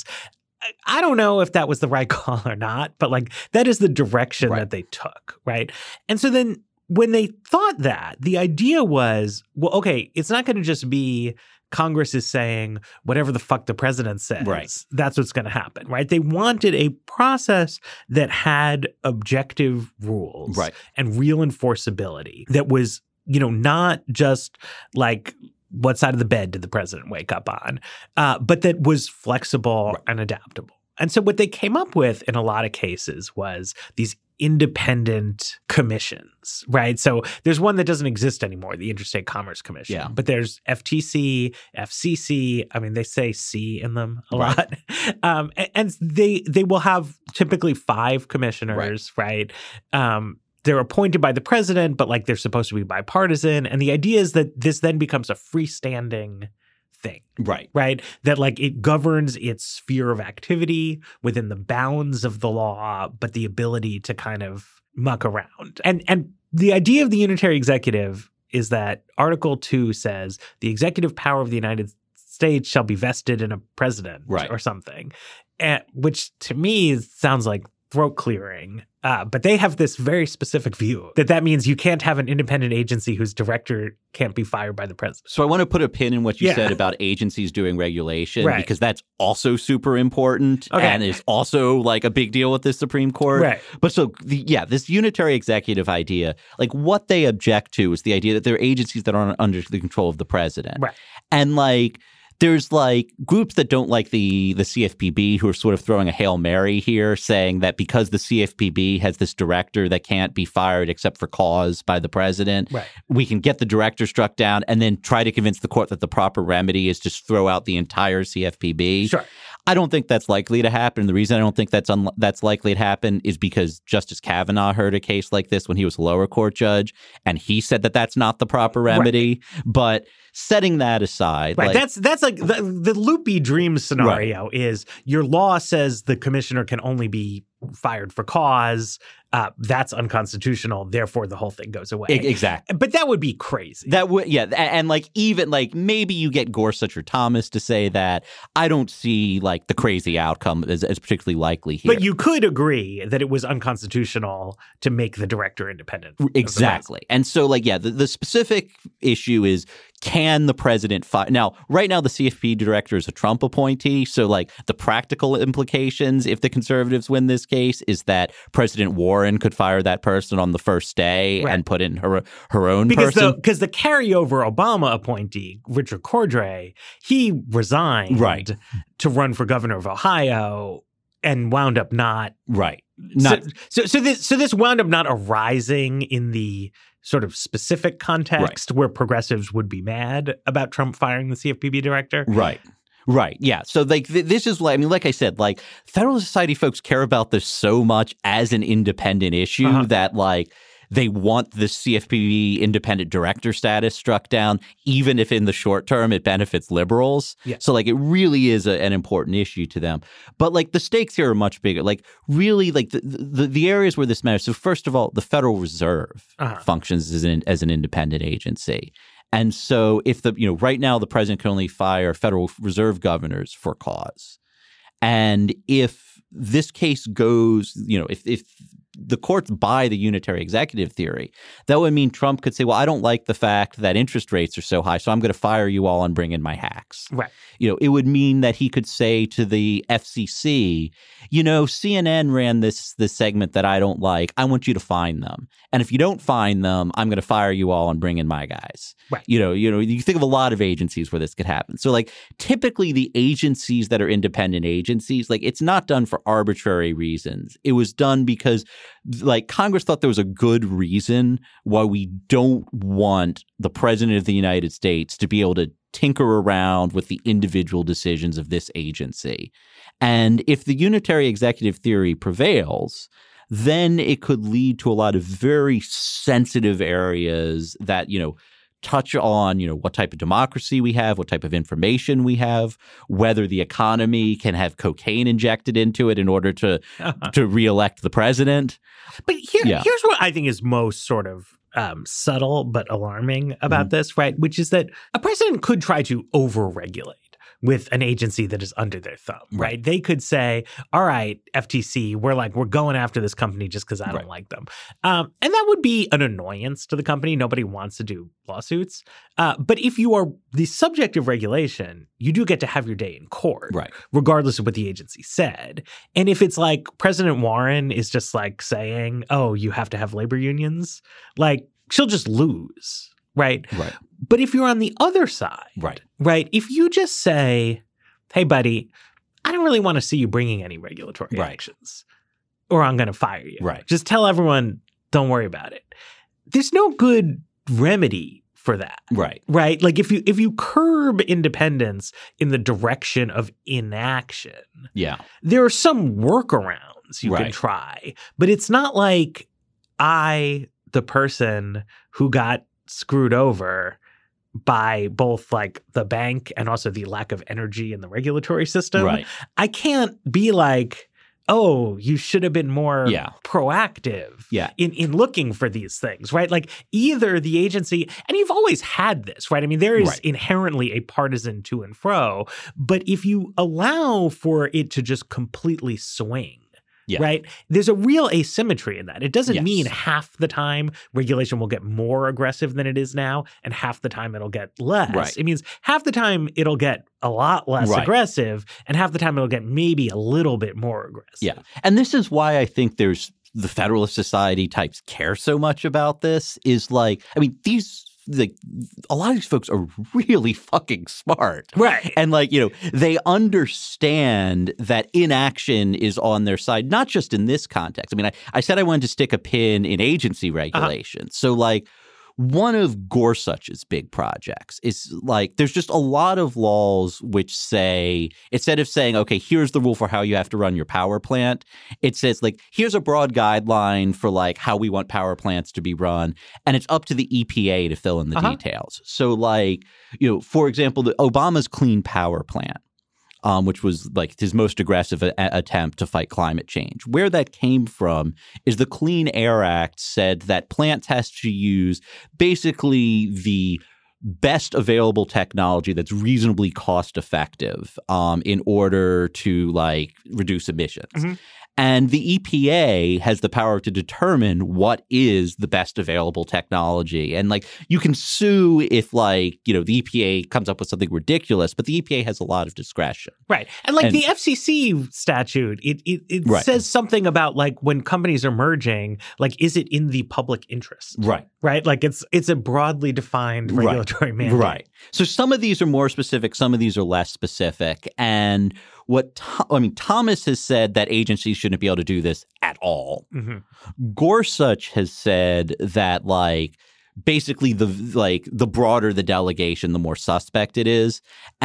I don't know if that was the right call or not, but like that is the direction right. that they took, right? And so then when they thought that, the idea was, well, okay, it's not going to just be Congress is saying whatever the fuck the president says, right. that's what's going to happen, right? They wanted a process that had objective rules right. and real enforceability that was, you know, not just like what side of the bed did the president wake up on, uh, but that was flexible right. and adaptable. And so what they came up with in a lot of cases was these independent commissions, right? So there's one that doesn't exist anymore, the Interstate Commerce Commission. Yeah. But there's F T C, F C C. I mean, they say C in them a right. lot. Um, and, and they they will have typically five commissioners, right? right? Um, they're appointed by the president, but like they're supposed to be bipartisan. And the idea is that this then becomes a freestanding thing. Right. Right. That like it governs its sphere of activity within the bounds of the law, but the ability to kind of muck around. And and the idea of the unitary executive is that Article two says the executive power of the United States shall be vested in a president right. or something, and, which to me sounds like throat clearing. Uh, but they have this very specific view that that means you can't have an independent agency whose director can't be fired by the president. So I want to put a pin in what you yeah. said about agencies doing regulation, right. because that's also super important okay. and is also like a big deal with the Supreme Court. Right. But so, the, yeah, this unitary executive idea, like what they object to is the idea that there are agencies that aren't under the control of the president. Right. And like, there's like groups that don't like the the C F P B who are sort of throwing a Hail Mary here, saying that because the C F P B has this director that can't be fired except for cause by the president, right. we can get the director struck down and then try to convince the court that the proper remedy is just throw out the entire C F P B. Sure. I don't think that's likely to happen. The reason I don't think that's un- that's likely to happen is because Justice Kavanaugh heard a case like this when he was a lower court judge, and he said that that's not the proper remedy. Right. But setting that aside, right? Like, that's that's like the, the loopy dream scenario right. is your law says the commissioner can only be fired for cause. Uh, that's unconstitutional. Therefore, the whole thing goes away. Exactly. But that would be crazy. That would, yeah. And, and like, even like maybe you get Gorsuch or Thomas to say that. I don't see like the crazy outcome as, as particularly likely here. But you could agree that it was unconstitutional to make the director independent. Exactly. And so like, yeah, the, the specific issue is, can the president fire? Now, right now, the C F P director is a Trump appointee. So like the practical implications, if the conservatives win this case, is that President Warren could fire that person on the first day right. and put in her her own because person. Because the, the carryover Obama appointee, Richard Cordray, he resigned right. to run for governor of Ohio and wound up not right. Not so, so, so this so this wound up not arising in the sort of specific context right. where progressives would be mad about Trump firing the C F P B director. Right. Right. Yeah. So like th- this is like, I mean, like I said, like Federalist Society folks care about this so much as an independent issue uh-huh. that like they want the C F P B independent director status struck down, even if in the short term it benefits liberals. Yeah. So like it really is a, an important issue to them. But like the stakes here are much bigger. Like really like the the, the areas where this matters. So first of all, the Federal Reserve uh-huh. functions as an, as an independent agency. And so if the, you know, right now the president can only fire Federal Reserve governors for cause. And if this case goes, you know, if if the courts buy the unitary executive theory, that would mean Trump could say, well, I don't like the fact that interest rates are so high, so I'm going to fire you all and bring in my hacks. Right. You know, it would mean that he could say to the F C C, you know, C N N ran this this segment that I don't like. I want you to fine them. And if you don't fine them, I'm going to fire you all and bring in my guys. Right. You know, you know, you think of a lot of agencies where this could happen. So like typically the agencies that are independent agencies, like it's not done for arbitrary reasons. It was done because like Congress thought there was a good reason why we don't want the president of the United States to be able to tinker around with the individual decisions of this agency. And if the unitary executive theory prevails, then it could lead to a lot of very sensitive areas that, you know, touch on, you know, what type of democracy we have, what type of information we have, whether the economy can have cocaine injected into it in order to to reelect the president. But here, Yeah. here's what I think is most sort of um, subtle but alarming about Mhm. this, right? Which is that a president could try to overregulate with an agency that is under their thumb, right? Right. They could say, all right, F T C, we're like, we're going after this company just because I don't Right. like them. Um, and that would be an annoyance to the company. Nobody wants to do lawsuits. Uh, but if you are the subject of regulation, you do get to have your day in court, Right. regardless of what the agency said. And if it's like President Warren is just like saying, oh, you have to have labor unions, like she'll just lose, right? Right. But if you're on the other side, Right. right, if you just say, hey, buddy, I don't really want to see you bringing any regulatory Right. actions or I'm going to fire you. Right. Just tell everyone, don't worry about it. There's no good remedy for that. Right. Right. Like if you if you curb independence in the direction of inaction, Yeah. there are some workarounds you can Right. try. But it's not like I, the person who got screwed over by both like the bank and also the lack of energy in the regulatory system. Right. I can't be like, oh, you should have been more Yeah. proactive Yeah. in, in looking for these things, right? Like either the agency, and you've always had this, right? I mean, there is Right. inherently a partisan to and fro, but if you allow for it to just completely swing, Yeah. right? There's a real asymmetry in that. It doesn't Yes. mean half the time regulation will get more aggressive than it is now, and half the time it'll get less. Right. It means half the time it'll get a lot less Right. aggressive, and half the time it'll get maybe a little bit more aggressive. Yeah. And this is why I think there's the Federalist Society types care so much about this is like, I mean, these like a lot of these folks are really fucking smart. Right. And like, you know, they understand that inaction is on their side, not just in this context. I mean, I, I said I wanted to stick a pin in agency regulations. Uh-huh. So like one of Gorsuch's big projects is like there's just a lot of laws which say, instead of saying, okay, here's the rule for how you have to run your power plant, it says like, here's a broad guideline for like how we want power plants to be run. And it's up to the E P A to fill in the Uh-huh. details. So like, you know, for example, the Obama's Clean Power Plan, Um, which was like his most aggressive a- attempt to fight climate change. Where that came from is the Clean Air Act said that plants has to use basically the best available technology that's reasonably cost effective um, in order to like reduce emissions. Mm-hmm. And the E P A has the power to determine what is the best available technology. And like you can sue if like, you know, the E P A comes up with something ridiculous, but the E P A has a lot of discretion. Right. And like And- the F C C statute, it it, it Right. says something about like when companies are merging, like is it in the public interest? Right. Right? Like it's it's a broadly defined Right. regulatory mandate. Right. So some of these are more specific, some of these are less specific. And what Tho- I mean, Thomas has said that agencies shouldn't be able to do this at all. Mhm. Gorsuch has said that like basically the like the broader the delegation, the more suspect it is.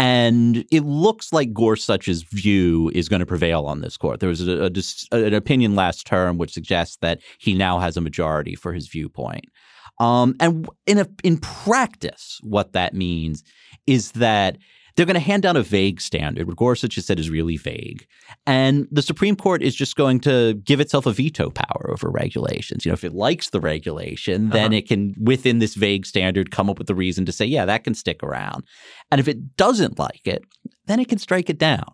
And it looks like Gorsuch's view is going to prevail on this court. There was a, a, dis- an opinion last term which suggests that he now has a majority for his viewpoint. Um, and in a, in practice, what that means is that they're going to hand down a vague standard, what Gorsuch has said is really vague. And the Supreme Court is just going to give itself a veto power over regulations. You know, if it likes the regulation, then Uh-huh. it can, within this vague standard, come up with a reason to say, yeah, that can stick around. And if it doesn't like it, then it can strike it down.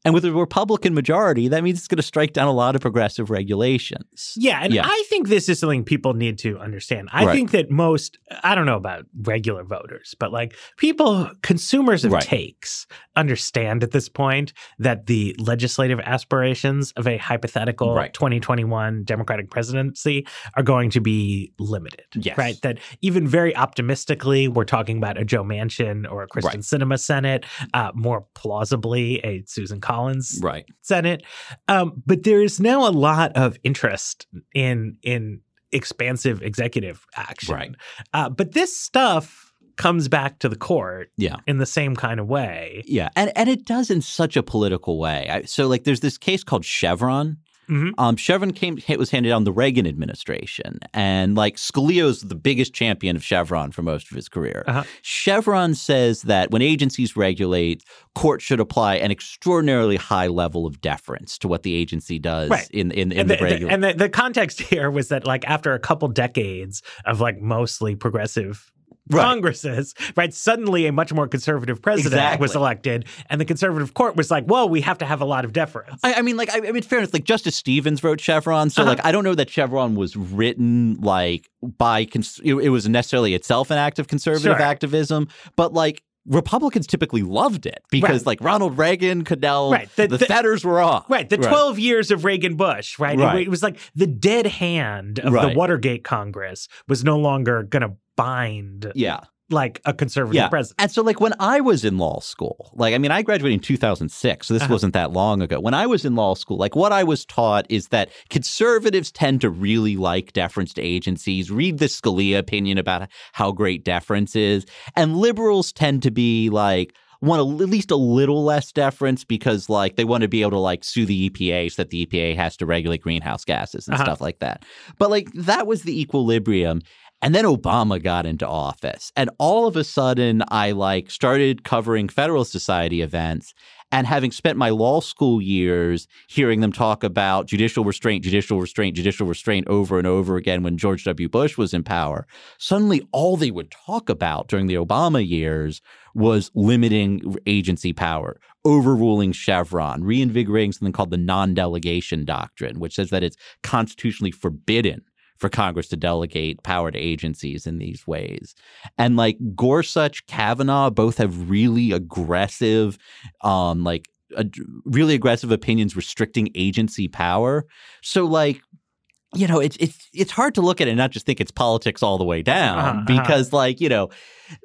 And with a Republican majority, that means it's going to strike down a lot of progressive regulations. Yeah, and yeah. I think this is something people need to understand. I right. think that most, I don't know about regular voters, but like people, consumers of right. takes understand at this point that the legislative aspirations of a hypothetical right. twenty twenty-one Democratic presidency are going to be limited. Yes. Right? That even very optimistically, we're talking about a Joe Manchin or a Kristen right. Sinema Senate, uh, more plausibly a Susan Collins Collins right. Senate. Um, but there is now a lot of interest in in expansive executive action. Right. Uh, but this stuff comes back to the court yeah. in the same kind of way. Yeah. And and it does in such a political way. I, so like there's this case called Chevron. Mm-hmm. Um, Chevron came was handed down the Reagan administration, and like Scalia's the biggest champion of Chevron for most of his career. Uh-huh. Chevron says that when agencies regulate, courts should apply an extraordinarily high level of deference to what the agency does right. in in, in and the, the regulation. And the, the context here was that like after a couple decades of like mostly progressive Right. Congresses, right? Suddenly a much more conservative president exactly. was elected, and the conservative court was like, well, we have to have a lot of deference. I, I mean, like, I, I mean, fairness, like Justice Stevens wrote Chevron. So, uh-huh. like, I don't know that Chevron was written like by, cons- it, it was necessarily itself an act of conservative sure. activism, but like, Republicans typically loved it because, right. like, Ronald Reagan, Goodell, right. the, the, the fetters were off. Right. The right. twelve years of Reagan-Bush, right? right? It, it was like the dead hand of right. the Watergate Congress was no longer going to bind yeah. like a conservative yeah. president. And so like when I was in law school, like, I mean, I graduated in two thousand six, so this uh-huh. wasn't that long ago. When I was in law school, like what I was taught is that conservatives tend to really like deference to agencies, read the Scalia opinion about how great deference is. And liberals tend to be like, want a, at least a little less deference because like they want to be able to like sue the E P A so that the E P A has to regulate greenhouse gases and uh-huh. stuff like that. But like that was the equilibrium. And then Obama got into office. And all of a sudden, I like started covering Federalist Society events. And having spent my law school years hearing them talk about judicial restraint, judicial restraint, judicial restraint over and over again when George W. Bush was in power, suddenly all they would talk about during the Obama years was limiting agency power, overruling Chevron, reinvigorating something called the non-delegation doctrine, which says that it's constitutionally forbidden for Congress to delegate power to agencies in these ways. And like Gorsuch, Kavanaugh both have really aggressive, um, like uh, really aggressive opinions restricting agency power. So like, you know, it's it's it's hard to look at it and not just think it's politics all the way down uh-huh. because like, you know,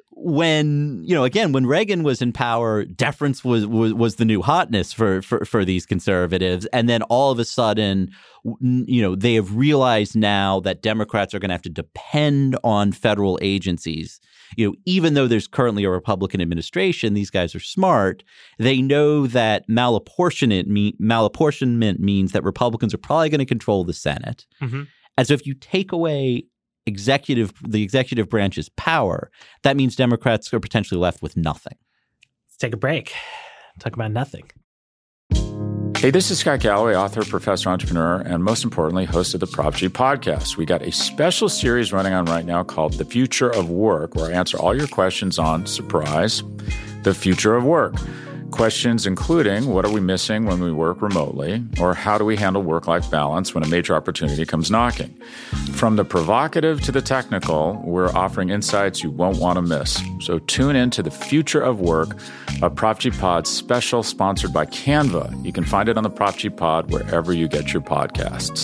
when, you know, again, when Reagan was in power, deference was was, was the new hotness for, for for these conservatives. And then all of a sudden, you know, they have realized now that Democrats are going to have to depend on federal agencies. You know, even though there's currently a Republican administration, these guys are smart. They know that malapportionment, me, malapportionment means that Republicans are probably going to control the Senate. Mm-hmm. And so if you take away executive, the executive branch's power, that means Democrats are potentially left with nothing. Let's take a break. Talk about nothing. Hey, this is Scott Galloway, author, professor, entrepreneur, and most importantly, host of the Prop G podcast. We got a special series running on right now called The Future of Work, where I answer all your questions on, surprise, the future of work. Questions including, what are we missing when we work remotely? Or how do we handle work-life balance when a major opportunity comes knocking? From the provocative to the technical, we're offering insights you won't want to miss. So tune in to The Future of Work, a Prop G Pod special sponsored by Canva. You can find it on the Prop G Pod wherever you get your podcasts.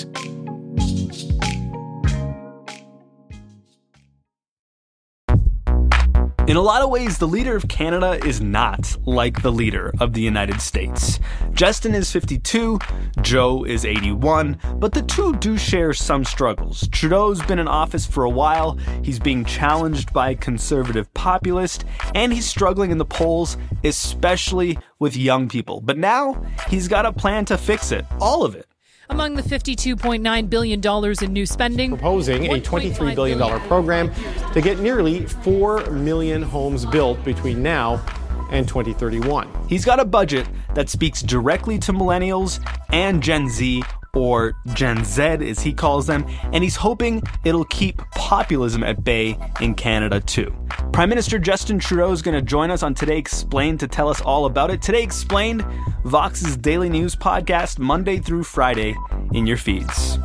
In a lot of ways, the leader of Canada is not like the leader of the United States. Justin is fifty-two, Joe is eighty-one, but the two do share some struggles. Trudeau's been in office for a while, he's being challenged by a conservative populist, and he's struggling in the polls, especially with young people. But now, he's got a plan to fix it, all of it. Among the fifty-two point nine billion dollars in new spending, proposing a twenty-three billion dollars program to get nearly four million homes built between now and twenty thirty-one. He's got a budget that speaks directly to millennials and Gen Z or Gen Z as he calls them, and he's hoping it'll keep populism at bay in Canada too. Prime Minister Justin Trudeau is going to join us on Today Explained to tell us all about it. Today Explained, Vox's daily news podcast, Monday through Friday in your feeds.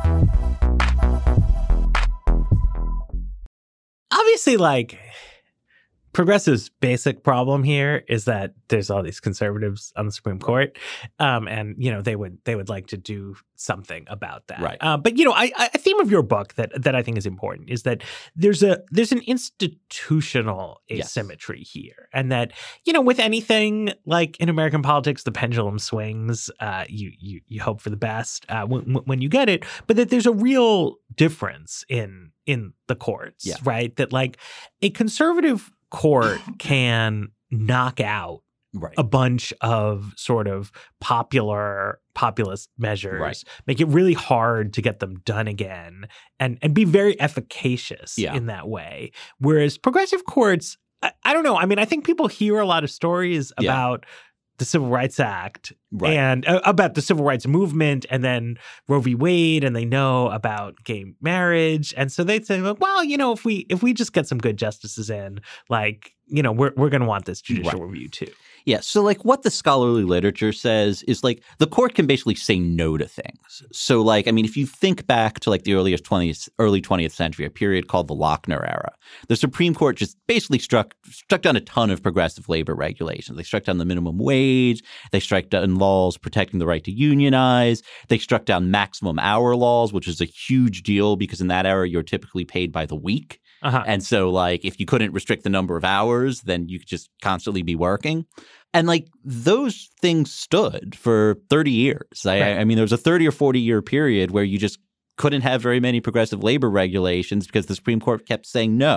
Obviously, like, progressives' basic problem here is that there's all these conservatives on the Supreme Court, um, and you know they would they would like to do something about that. Right. Uh, but you know, I, I, a theme of your book that that I think is important is that there's a there's an institutional asymmetry yes. here, and that you know with anything like in American politics, the pendulum swings. Uh, you you you hope for the best uh, when when you get it, but that there's a real difference in in the courts, yeah. right? That like a conservative court can knock out right. a bunch of sort of popular populist measures, right. make it really hard to get them done again, and and be very efficacious yeah. in that way. Whereas progressive courts, I, I don't know. I mean, I think people hear a lot of stories yeah. about the Civil Rights Act right. and uh, about the Civil Rights Movement, and then Roe v. Wade, and they know about gay marriage, and so they say, well, you know, if we if we just get some good justices in, like, you know, we're we're going to want this judicial right. review too. Yeah. So like what the scholarly literature says is like the court can basically say no to things. So like, I mean, if you think back to like the earliest twentieth, early twentieth century, a period called the Lochner era, the Supreme Court just basically struck struck down a ton of progressive labor regulations. They struck down the minimum wage. They struck down laws protecting the right to unionize. They struck down maximum hour laws, which is a huge deal because in that era, you're typically paid by the week. Uh-huh. And so, like, if you couldn't restrict the number of hours, then you could just constantly be working. And, like, those things stood for thirty years. I, right. I mean, there was a thirty or forty year period where you just couldn't have very many progressive labor regulations because the Supreme Court kept saying no.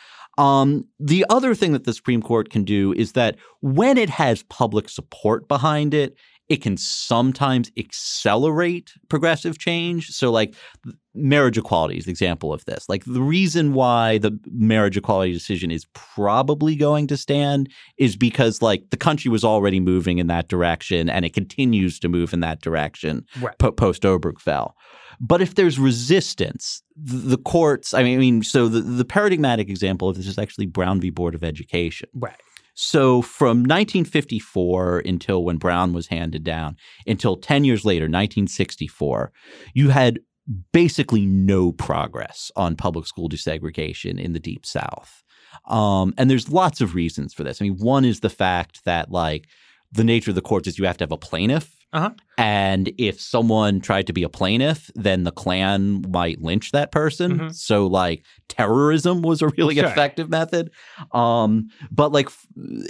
Um, the other thing that the Supreme Court can do is that when it has public support behind it, it can sometimes accelerate progressive change. So like marriage equality is the example of this. Like the reason why the marriage equality decision is probably going to stand is because like the country was already moving in that direction and it continues to move in that direction right. po- post Obergefell. But if there's resistance, the, the courts, I mean, I mean, so the, the paradigmatic example of this is actually Brown v. Board of Education. Right. So from nineteen fifty-four until when Brown was handed down, until ten years later, nineteen sixty-four, you had basically no progress on public school desegregation in the Deep South. Um, and there's lots of reasons for this. I mean, one is the fact that like the nature of the courts is you have to have a plaintiff. Uh-huh. And if someone tried to be a plaintiff, then the Klan might lynch that person. Mm-hmm. So like terrorism was a really sure. effective method. Um, but like f-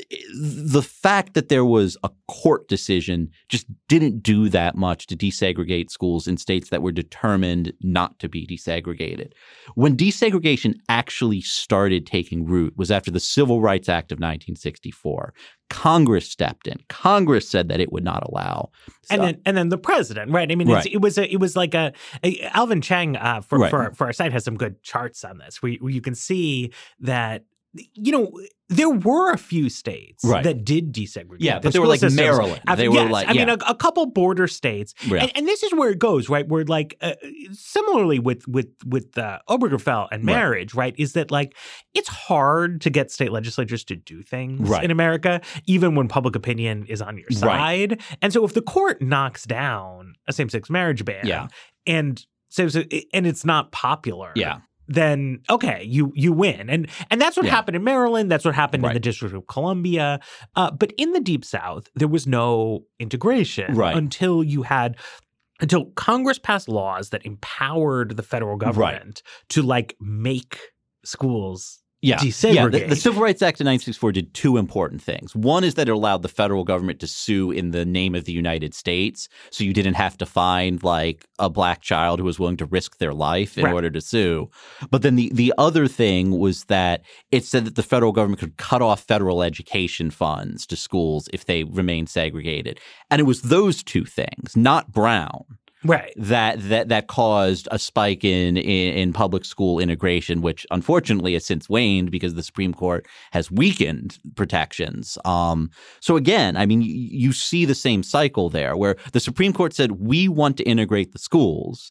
the fact that there was a court decision just didn't do that much to desegregate schools in states that were determined not to be desegregated. When desegregation actually started taking root was after the Civil Rights Act of nineteen sixty-four. Congress stepped in. Congress said that it would not allow. And so, then and then the president, right? I mean, it's, right. it was a, it was like a, a Alvin Chang uh, for, right. for for our site has some good charts on this, where, where you can see that you know there were a few states right. that did desegregate. Yeah, the but they were school like systems. Maryland. They yes, were like, I yeah. mean, a, a couple border states, Yeah. and, and this is where it goes, right? Where like uh, similarly with with with uh, Obergefell and marriage, right. right? Is that like it's hard to get state legislatures to do things right. in America, even when public opinion is on your side. Right. And so if the court knocks down a same-sex marriage ban, yeah. and so, so and it's not popular, yeah. then okay, you you win. And and that's what yeah. happened in Maryland. That's what happened right. in the District of Columbia. Uh, but in the Deep South, there was no integration right. until you had until Congress passed laws that empowered the federal government right. to like make schools Yeah, desegregate. yeah. The, the Civil Rights Act of nineteen sixty-four did two important things. One is that it allowed the federal government to sue in the name of the United States, so you didn't have to find like a black child who was willing to risk their life in right. order to sue. But then the, the other thing was that it said that the federal government could cut off federal education funds to schools if they remained segregated. And it was those two things, not Brown, right. that that that caused a spike in, in in public school integration, which unfortunately has since waned because the Supreme Court has weakened protections. Um, so again, I mean, you, you see the same cycle there, where the Supreme Court said we want to integrate the schools,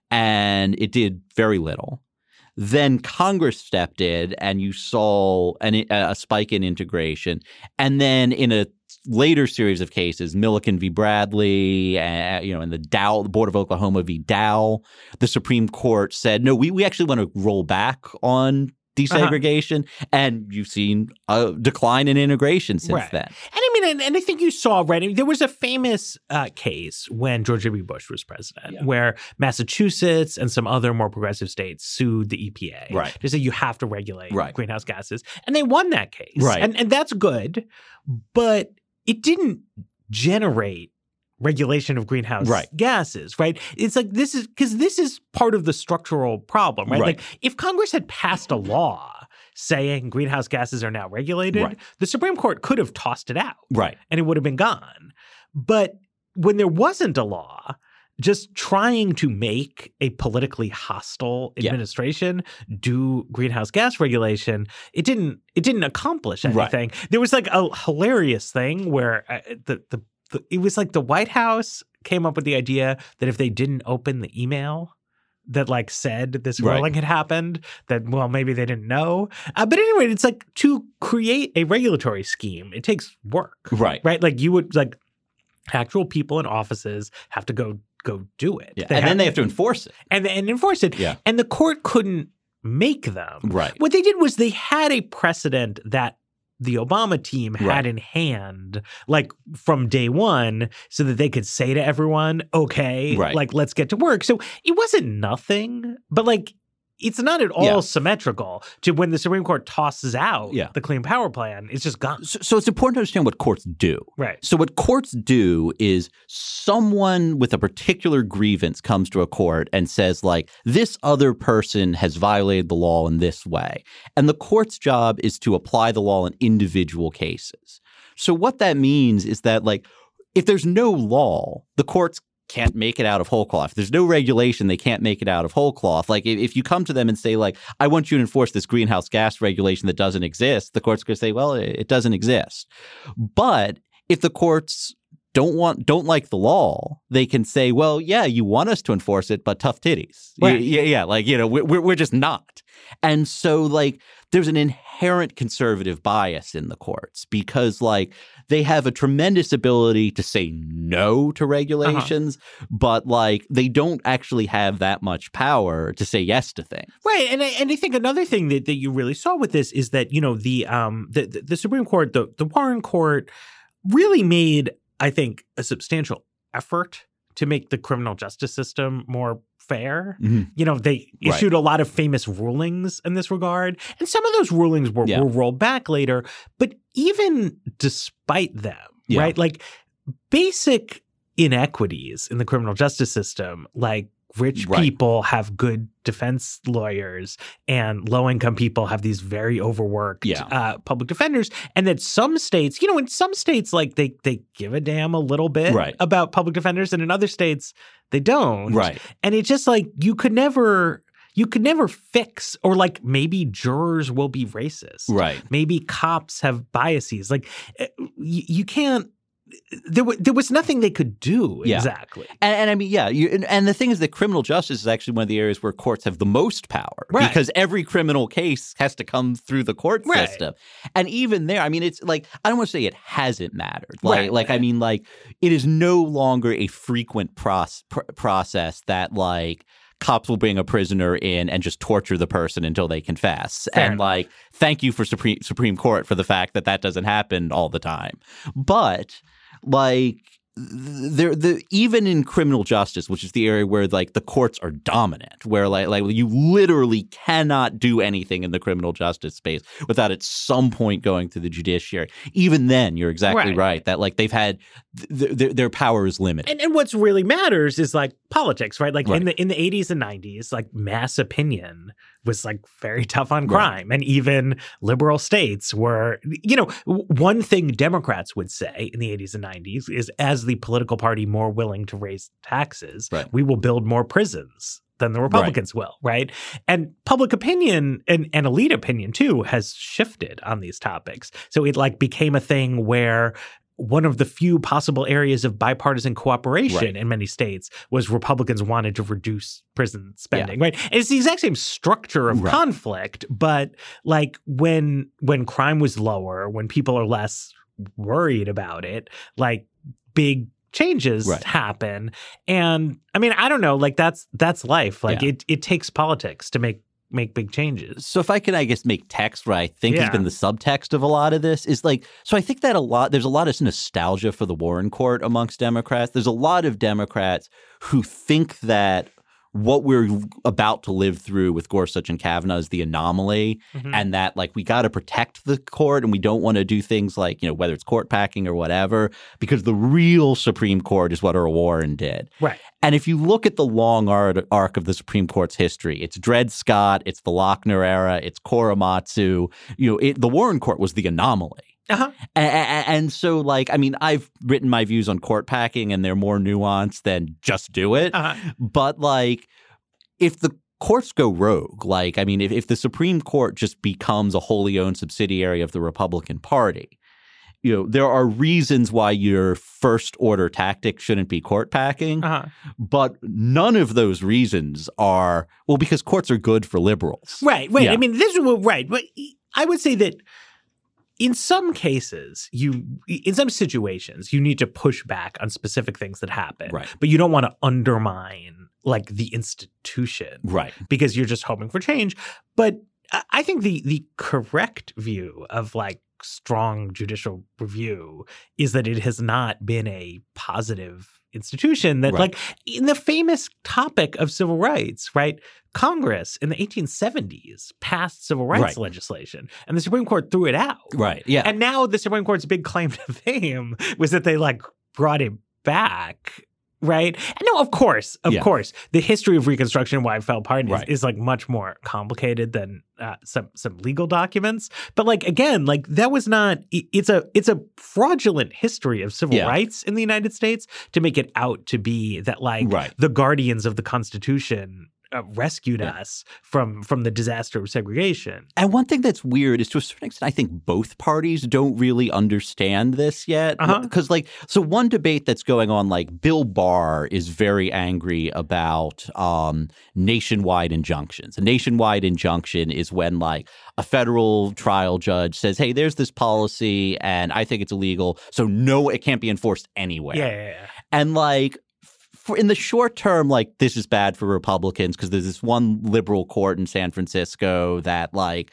and it did very little. Then Congress stepped in, and you saw an, a spike in integration. And then in a later series of cases, Milliken v. Bradley, uh, you know, in the Dow, the Board of Oklahoma v. Dow, the Supreme Court said, no, we, we actually want to roll back on desegregation. Uh-huh. And you've seen a decline in integration since right. then. And I mean, and, and I think you saw, right, I mean, there was a famous uh, case when George W. Bush was president yeah. where Massachusetts and some other more progressive states sued the E P A right. to say you have to regulate right. greenhouse gases. And they won that case. Right. And, and that's good. But it didn't generate regulation of greenhouse right. gases, right? It's like this is because this is part of the structural problem, right? right? Like if Congress had passed a law saying greenhouse gases are now regulated, right. the Supreme Court could have tossed it out, right? And it would have been gone. But when there wasn't a law, just trying to make a politically hostile administration yeah. do greenhouse gas regulation, it didn't. It didn't accomplish anything. Right. There was like a hilarious thing where uh, the the The, it was like the White House came up with the idea that if they didn't open the email that like said this ruling right. had happened, that, well, maybe they didn't know. Uh, but anyway, it's like to create a regulatory scheme, it takes work. Right. Right. Like you would like actual people in offices have to go go do it. Yeah. And have, then they have to enforce it. And, and enforce it. Yeah. And the court couldn't make them. Right. What they did was they had a precedent that the Obama team had right. in hand, like from day one, so that they could say to everyone, okay, right. like, let's get to work. So it wasn't nothing, but like, it's not at all yeah. symmetrical to when the Supreme Court tosses out yeah. the Clean Power Plan. It's just gone. So, so it's important to understand what courts do. Right. So what courts do is someone with a particular grievance comes to a court and says, like, this other person has violated the law in this way. And the court's job is to apply the law in individual cases. So what that means is that, like, if there's no law, the courts can't make it out of whole cloth. If there's no regulation, they can't make it out of whole cloth. Like if, if you come to them and say, like, I want you to enforce this greenhouse gas regulation that doesn't exist, the court's going to say, well, it, it doesn't exist. But if the courts don't want, don't like the law, they can say, well, yeah, you want us to enforce it, but tough titties. Right. Yeah, yeah, like, you know, we're we're just not. And so, like, there's an inherent conservative bias in the courts because, like, they have a tremendous ability to say no to regulations, uh-huh. but, like, they don't actually have that much power to say yes to things. Right. And I, and I think another thing that, that you really saw with this is that, you know, the um the, the, the Supreme Court, the, the Warren Court really made, I think, a substantial effort to make the criminal justice system more fair. Mm-hmm. You know, they issued right. a lot of famous rulings in this regard. And some of those rulings were, yeah. were rolled back later. But even despite them, yeah. right, like basic inequities in the criminal justice system, like rich right. people have good defense lawyers and low-income people have these very overworked yeah. uh, public defenders. And that some states, you know, in some states, like they they give a damn a little bit right. about public defenders, and in other states, they don't. Right. And it's just like you could never... You could never fix, or like maybe jurors will be racist. Right. Maybe cops have biases. Like you, you can't. There, w- there was nothing they could do yeah. exactly. And, and I mean, yeah. You, and, and the thing is that criminal justice is actually one of the areas where courts have the most power. Right. Because every criminal case has to come through the court right. system. And even there, I mean, it's like, I don't want to say it hasn't mattered. Like, right. like I mean, like, it is no longer a frequent proce- pr- process that, like, cops will bring a prisoner in and just torture the person until they confess. Fair and enough. like, thank you for Supreme Supreme Court for the fact that that doesn't happen all the time. But like, there, the even in criminal justice, which is the area where like the courts are dominant, where like like you literally cannot do anything in the criminal justice space without at some point going through the judiciary. Even then, you're exactly right, right that like they've had th- th- their power is limited. And, and what's really matters is like politics, right? Like right. in the in the eighties and nineties, like mass opinion was like very tough on crime. Right. And even liberal states were, you know, one thing Democrats would say in the eighties and nineties is as the political party more willing to raise taxes, right. we will build more prisons than the Republicans right. will, right? And public opinion and, and elite opinion, too, has shifted on these topics. So it like became a thing where one of the few possible areas of bipartisan cooperation right. in many states was Republicans wanted to reduce prison spending, yeah. right? And it's the exact same structure of right. conflict, but like when when crime was lower, when people are less worried about it, like big changes right. happen. And I mean, I don't know, like that's that's life. Like yeah. it it takes politics to make make big changes. So if I can, I guess, make text what I think yeah. has been the subtext of a lot of this is like, so I think that a lot, there's a lot of nostalgia for the Warren Court amongst Democrats. There's a lot of Democrats who think that what we're about to live through with Gorsuch and Kavanaugh is the anomaly mm-hmm. and that like we got to protect the court and we don't want to do things like, you know, whether it's court packing or whatever, because the real Supreme Court is what Earl Warren did. Right. And if you look at the long arc of the Supreme Court's history, it's Dred Scott, it's the Lochner era, it's Korematsu, you know, it, the Warren Court was the anomaly. Uh-huh. And, and so, like, I mean, I've written my views on court packing and they're more nuanced than just do it. Uh-huh. But, like, if the courts go rogue, like, I mean, if, if the Supreme Court just becomes a wholly owned subsidiary of the Republican Party, you know, there are reasons why your first order tactic shouldn't be court packing. Uh-huh. But none of those reasons are, well, because courts are good for liberals. Right, right. Yeah. I mean, this is right. But I would say that in some cases, you in some situations, you need to push back on specific things that happen. Right. But you don't want to undermine like the institution. Right. Because you're just hoping for change. But I think the the correct view of like strong judicial review is that it has not been a positive institution that right. like in the famous topic of civil rights, right? Congress in the eighteen seventies passed civil rights right. legislation and the Supreme Court threw it out. Right. Yeah. And now the Supreme Court's big claim to fame was that they like brought it back. Right. And no, of course, of yeah. course, the history of Reconstruction and why it fell apart right. is, is like much more complicated than uh, some some legal documents. But like, again, like that was not it's a it's a fraudulent history of civil yeah. rights in the United States to make it out to be that like right. the guardians of the Constitution Uh, rescued yeah. us from from the disaster of segregation. And one thing that's weird is to a certain extent, I think both parties don't really understand this yet. Because uh-huh. like, so one debate that's going on, like Bill Barr is very angry about um, nationwide injunctions. A nationwide injunction is when like a federal trial judge says, hey, there's this policy and I think it's illegal. So no, it can't be enforced anywhere. Yeah, yeah, yeah. And like, For in the short term, like this is bad for Republicans because there's this one liberal court in San Francisco that like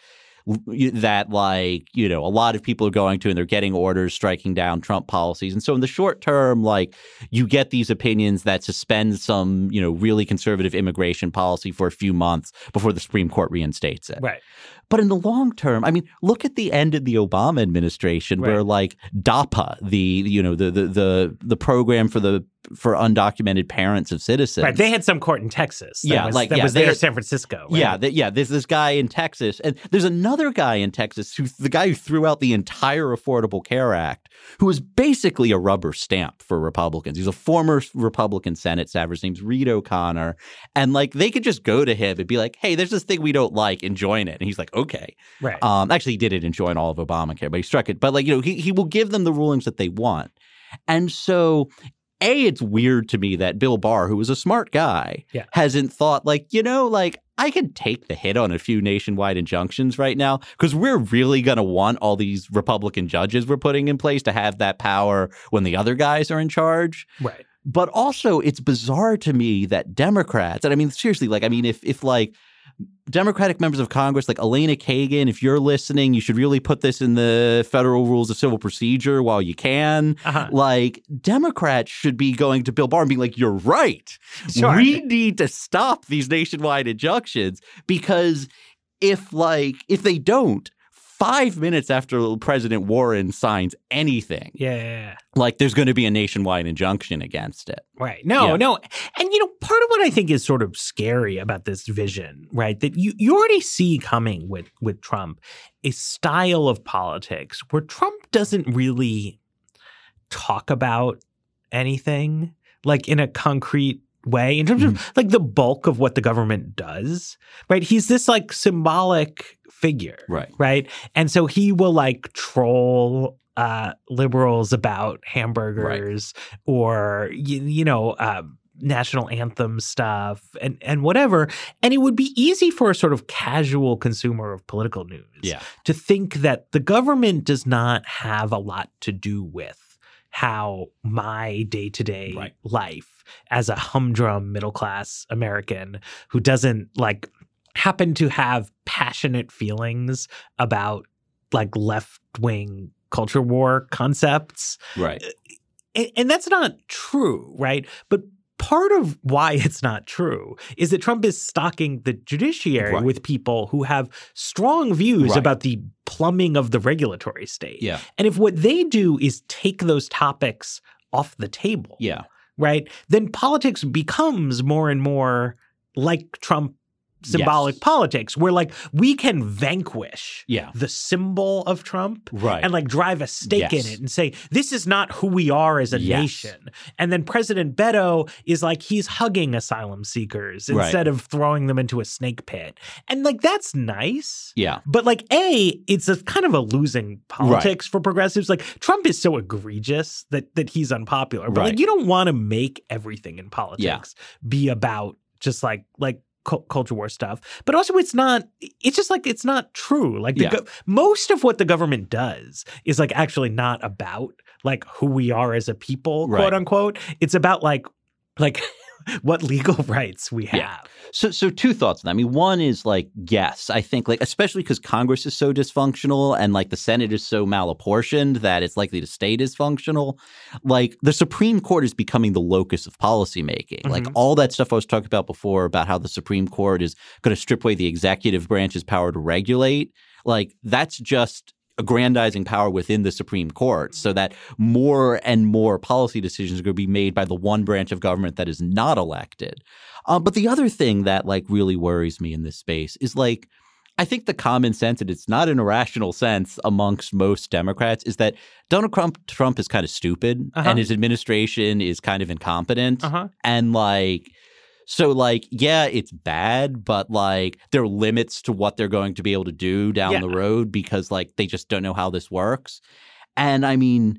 that like, you know, a lot of people are going to and they're getting orders striking down Trump policies. And so in the short term, like you get these opinions that suspend some, you know, really conservative immigration policy for a few months before the Supreme Court reinstates it. Right. But in the long term, I mean, look at the end of the Obama administration right. where like DAPA, the, you know, the the the the program for the for undocumented parents of citizens. Right. They had some court in Texas. That yeah. was, like, that yeah, was there in had, San Francisco. Right? Yeah. The, yeah. There's this guy in Texas. And there's another guy in Texas who the guy who threw out the entire Affordable Care Act, who is basically a rubber stamp for Republicans. He's a former Republican Senate staffer. His name's Reed O'Connor. And like they could just go to him and be like, hey, there's this thing we don't like and join it. And he's like, okay. Right. Um, actually, he didn't enjoin all of Obamacare, but he struck it. But like, you know, he, he will give them the rulings that they want. And so A, it's weird to me that Bill Barr, who was a smart guy, yeah. hasn't thought like, you know, like I can take the hit on a few nationwide injunctions right now because we're really going to want all these Republican judges we're putting in place to have that power when the other guys are in charge. Right. But also it's bizarre to me that Democrats, and I mean, seriously, like, I mean, if if like Democratic members of Congress like Elena Kagan, if you're listening, you should really put this in the federal rules of civil procedure while you can. Uh-huh. Like Democrats should be going to Bill Barr and being like, you're right. Sure. We need to stop these nationwide injunctions because if like if they don't, five minutes after President Warren signs anything, Yeah, yeah, yeah. like there's going to be a nationwide injunction against it. Right. No, Yeah. no. And, you know, part of what I think is sort of scary about this vision, right, that you, you already see coming with, with Trump, a style of politics where Trump doesn't really talk about anything like in a concrete way in terms Mm-hmm. of like the bulk of what the government does, right? He's this like symbolic figure, Right. right? And so he will like troll uh, liberals about hamburgers or, you, you know, uh, national anthem stuff and, and whatever. And it would be easy for a sort of casual consumer of political news Yeah. to think that the government does not have a lot to do with how my day-to-day Right. life as a humdrum middle-class American who doesn't like happen to have passionate feelings about like left-wing culture war concepts. Right. And, and that's not true, right? But part of why it's not true is that Trump is stocking the judiciary Right. with people who have strong views Right. about the plumbing of the regulatory state. Yeah. And if what they do is take those topics off the table, Yeah. right, then politics becomes more and more like Trump symbolic Yes. politics, where like we can vanquish Yeah. the symbol of Trump Right. and like drive a stake Yes. in it and say, this is not who we are as a Yes. nation. And then President Beto is like, he's hugging asylum seekers Right. instead of throwing them into a snake pit. And like, that's nice. Yeah. But like, A, it's a kind of a losing politics for progressives. Like Trump is so egregious that that he's unpopular. But Right. like, you don't want to make everything in politics be about just like like cu- culture war stuff. But also, it's not. It's just like it's not true. Like the Yeah. go- most of what the government does is like actually not about like who we are as a people, Right. quote unquote. It's about like like. what legal rights we have. Yeah. So, so two thoughts on that. I mean, one is like, yes, I think like, especially because Congress is so dysfunctional and like the Senate is so malapportioned that it's likely to stay dysfunctional. Like the Supreme Court is becoming the locus of policymaking. Mm-hmm. Like all that stuff I was talking about before about how the Supreme Court is going to strip away the executive branch's power to regulate. Like that's just aggrandizing power within the Supreme Court so that more and more policy decisions are going to be made by the one branch of government that is not elected. Um, but the other thing that like really worries me in this space is like, I think the common sense, and it's not an irrational sense amongst most Democrats, is that Donald Trump, Trump is kind of stupid Uh-huh. and his administration is kind of incompetent. Uh-huh. And like, so like, yeah, it's bad, but like there are limits to what they're going to be able to do down Yeah. the road because like they just don't know how this works. And I mean,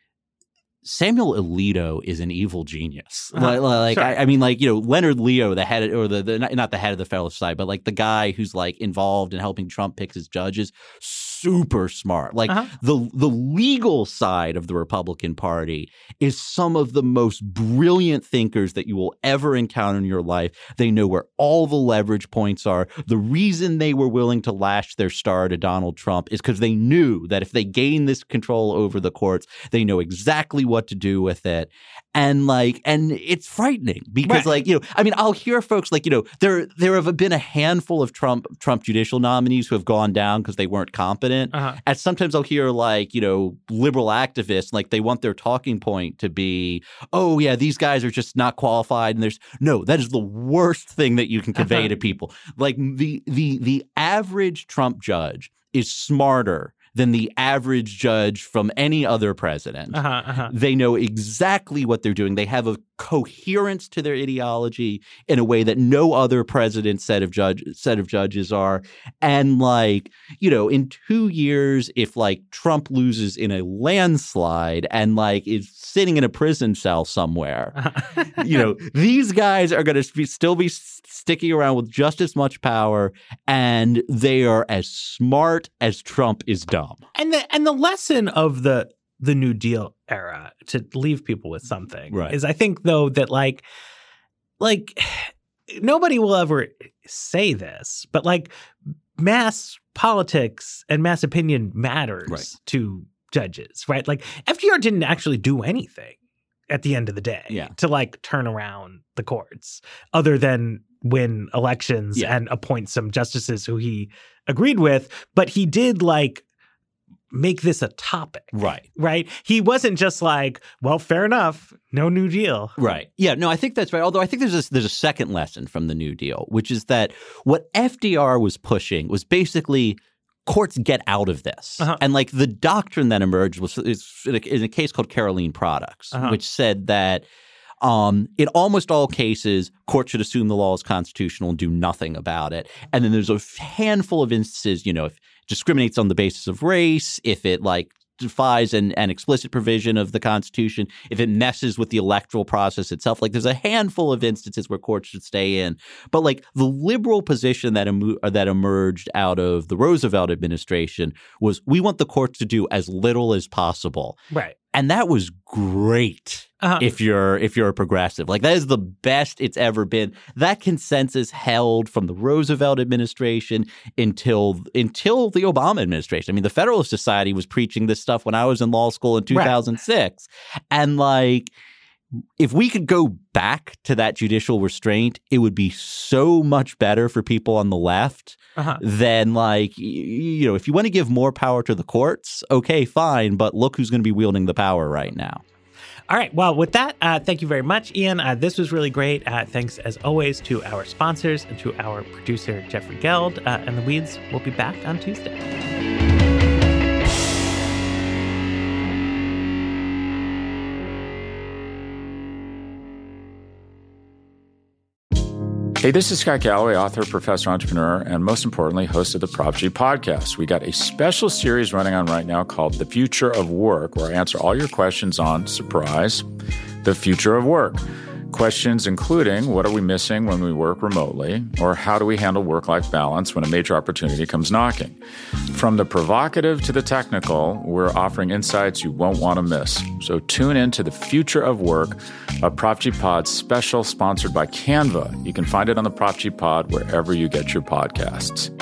Samuel Alito is an evil genius. Uh-huh. Like, like Sure. I, I mean, like, you know, Leonard Leo, the head of, or the, the not the head of the Federal Society, but like the guy who's like involved in helping Trump pick his judges, super smart. Like Uh-huh. the the legal side of the Republican Party is some of the most brilliant thinkers that you will ever encounter in your life. They know where all the leverage points are. The reason they were willing to lash their star to Donald Trump is because they knew that if they gain this control over the courts, they know exactly what to do with it. And like, and it's frightening because Right. like, you know, I mean, I'll hear folks like, you know, there there have been a handful of Trump Trump judicial nominees who have gone down because they weren't competent. Uh-huh. And sometimes I'll hear like, you know, liberal activists, like they want their talking point to be, oh, yeah, these guys are just not qualified. And there's no, that is the worst thing that you can convey Uh-huh. to people. Like the the the average Trump judge is smarter than the average judge from any other president. Uh-huh, uh-huh. They know exactly what they're doing. They have a coherence to their ideology in a way that no other president set of judge set of judges are. And like, you know, in two years, if like Trump loses in a landslide and like is sitting in a prison cell somewhere, Uh-huh. you know, these guys are going to be, still be s- sticking around with just as much power, and they are as smart as Trump is dumb. And the and the lesson of the the New Deal era, to leave people with something, Right. is I think though that like like nobody will ever say this, but like mass politics and mass opinion matters Right. to judges, right? Like F D R didn't actually do anything at the end of the day Yeah. to like turn around the courts other than win elections Yeah. and appoint some justices who he agreed with. But he did like make this a topic. Right. Right? He wasn't just like, well, fair enough, no New Deal. Right. Yeah, no, I think that's right. Although I think there's a, there's a second lesson from the New Deal, which is that what F D R was pushing was basically courts get out of this. Uh-huh. And like the doctrine that emerged was is in a, in a case called Caroline Products, uh-huh. which said that Um, in almost all cases, courts should assume the law is constitutional and do nothing about it. And then there's a handful of instances, you know, if it discriminates on the basis of race, if it like defies an, an explicit provision of the Constitution, if it messes with the electoral process itself, like there's a handful of instances where courts should stay in. But like the liberal position that em- that emerged out of the Roosevelt administration was we want the courts to do as little as possible. Right. And that was great uh-huh. if you're if you're a progressive. Like that is the best it's ever been. That consensus held from the Roosevelt administration until until the Obama administration. I mean, the Federalist Society was preaching this stuff when I was in law school in two thousand six. Right. And like if we could go back to that judicial restraint, it would be so much better for people on the left uh-huh. than like, you know, if you want to give more power to the courts, okay, fine. But look who's going to be wielding the power right now. All right. Well, with that, uh, thank you very much, Ian. Uh, this was really great. Uh, thanks, as always, to our sponsors and to our producer, Jeffrey Geld. Uh, and The Weeds will be back on Tuesday. Hey, this is Scott Galloway, author, professor, entrepreneur, and most importantly, host of the Prop G podcast. We got a special series running on right now called The Future of Work, where I answer all your questions on, surprise, the future of work. Questions including, what are we missing when we work remotely? Or how do we handle work-life balance when a major opportunity comes knocking? From the provocative to the technical, we're offering insights you won't want to miss. So tune in to The Future of Work, a Prop G Pod special sponsored by Canva. You can find it on the Prop G Pod wherever you get your podcasts.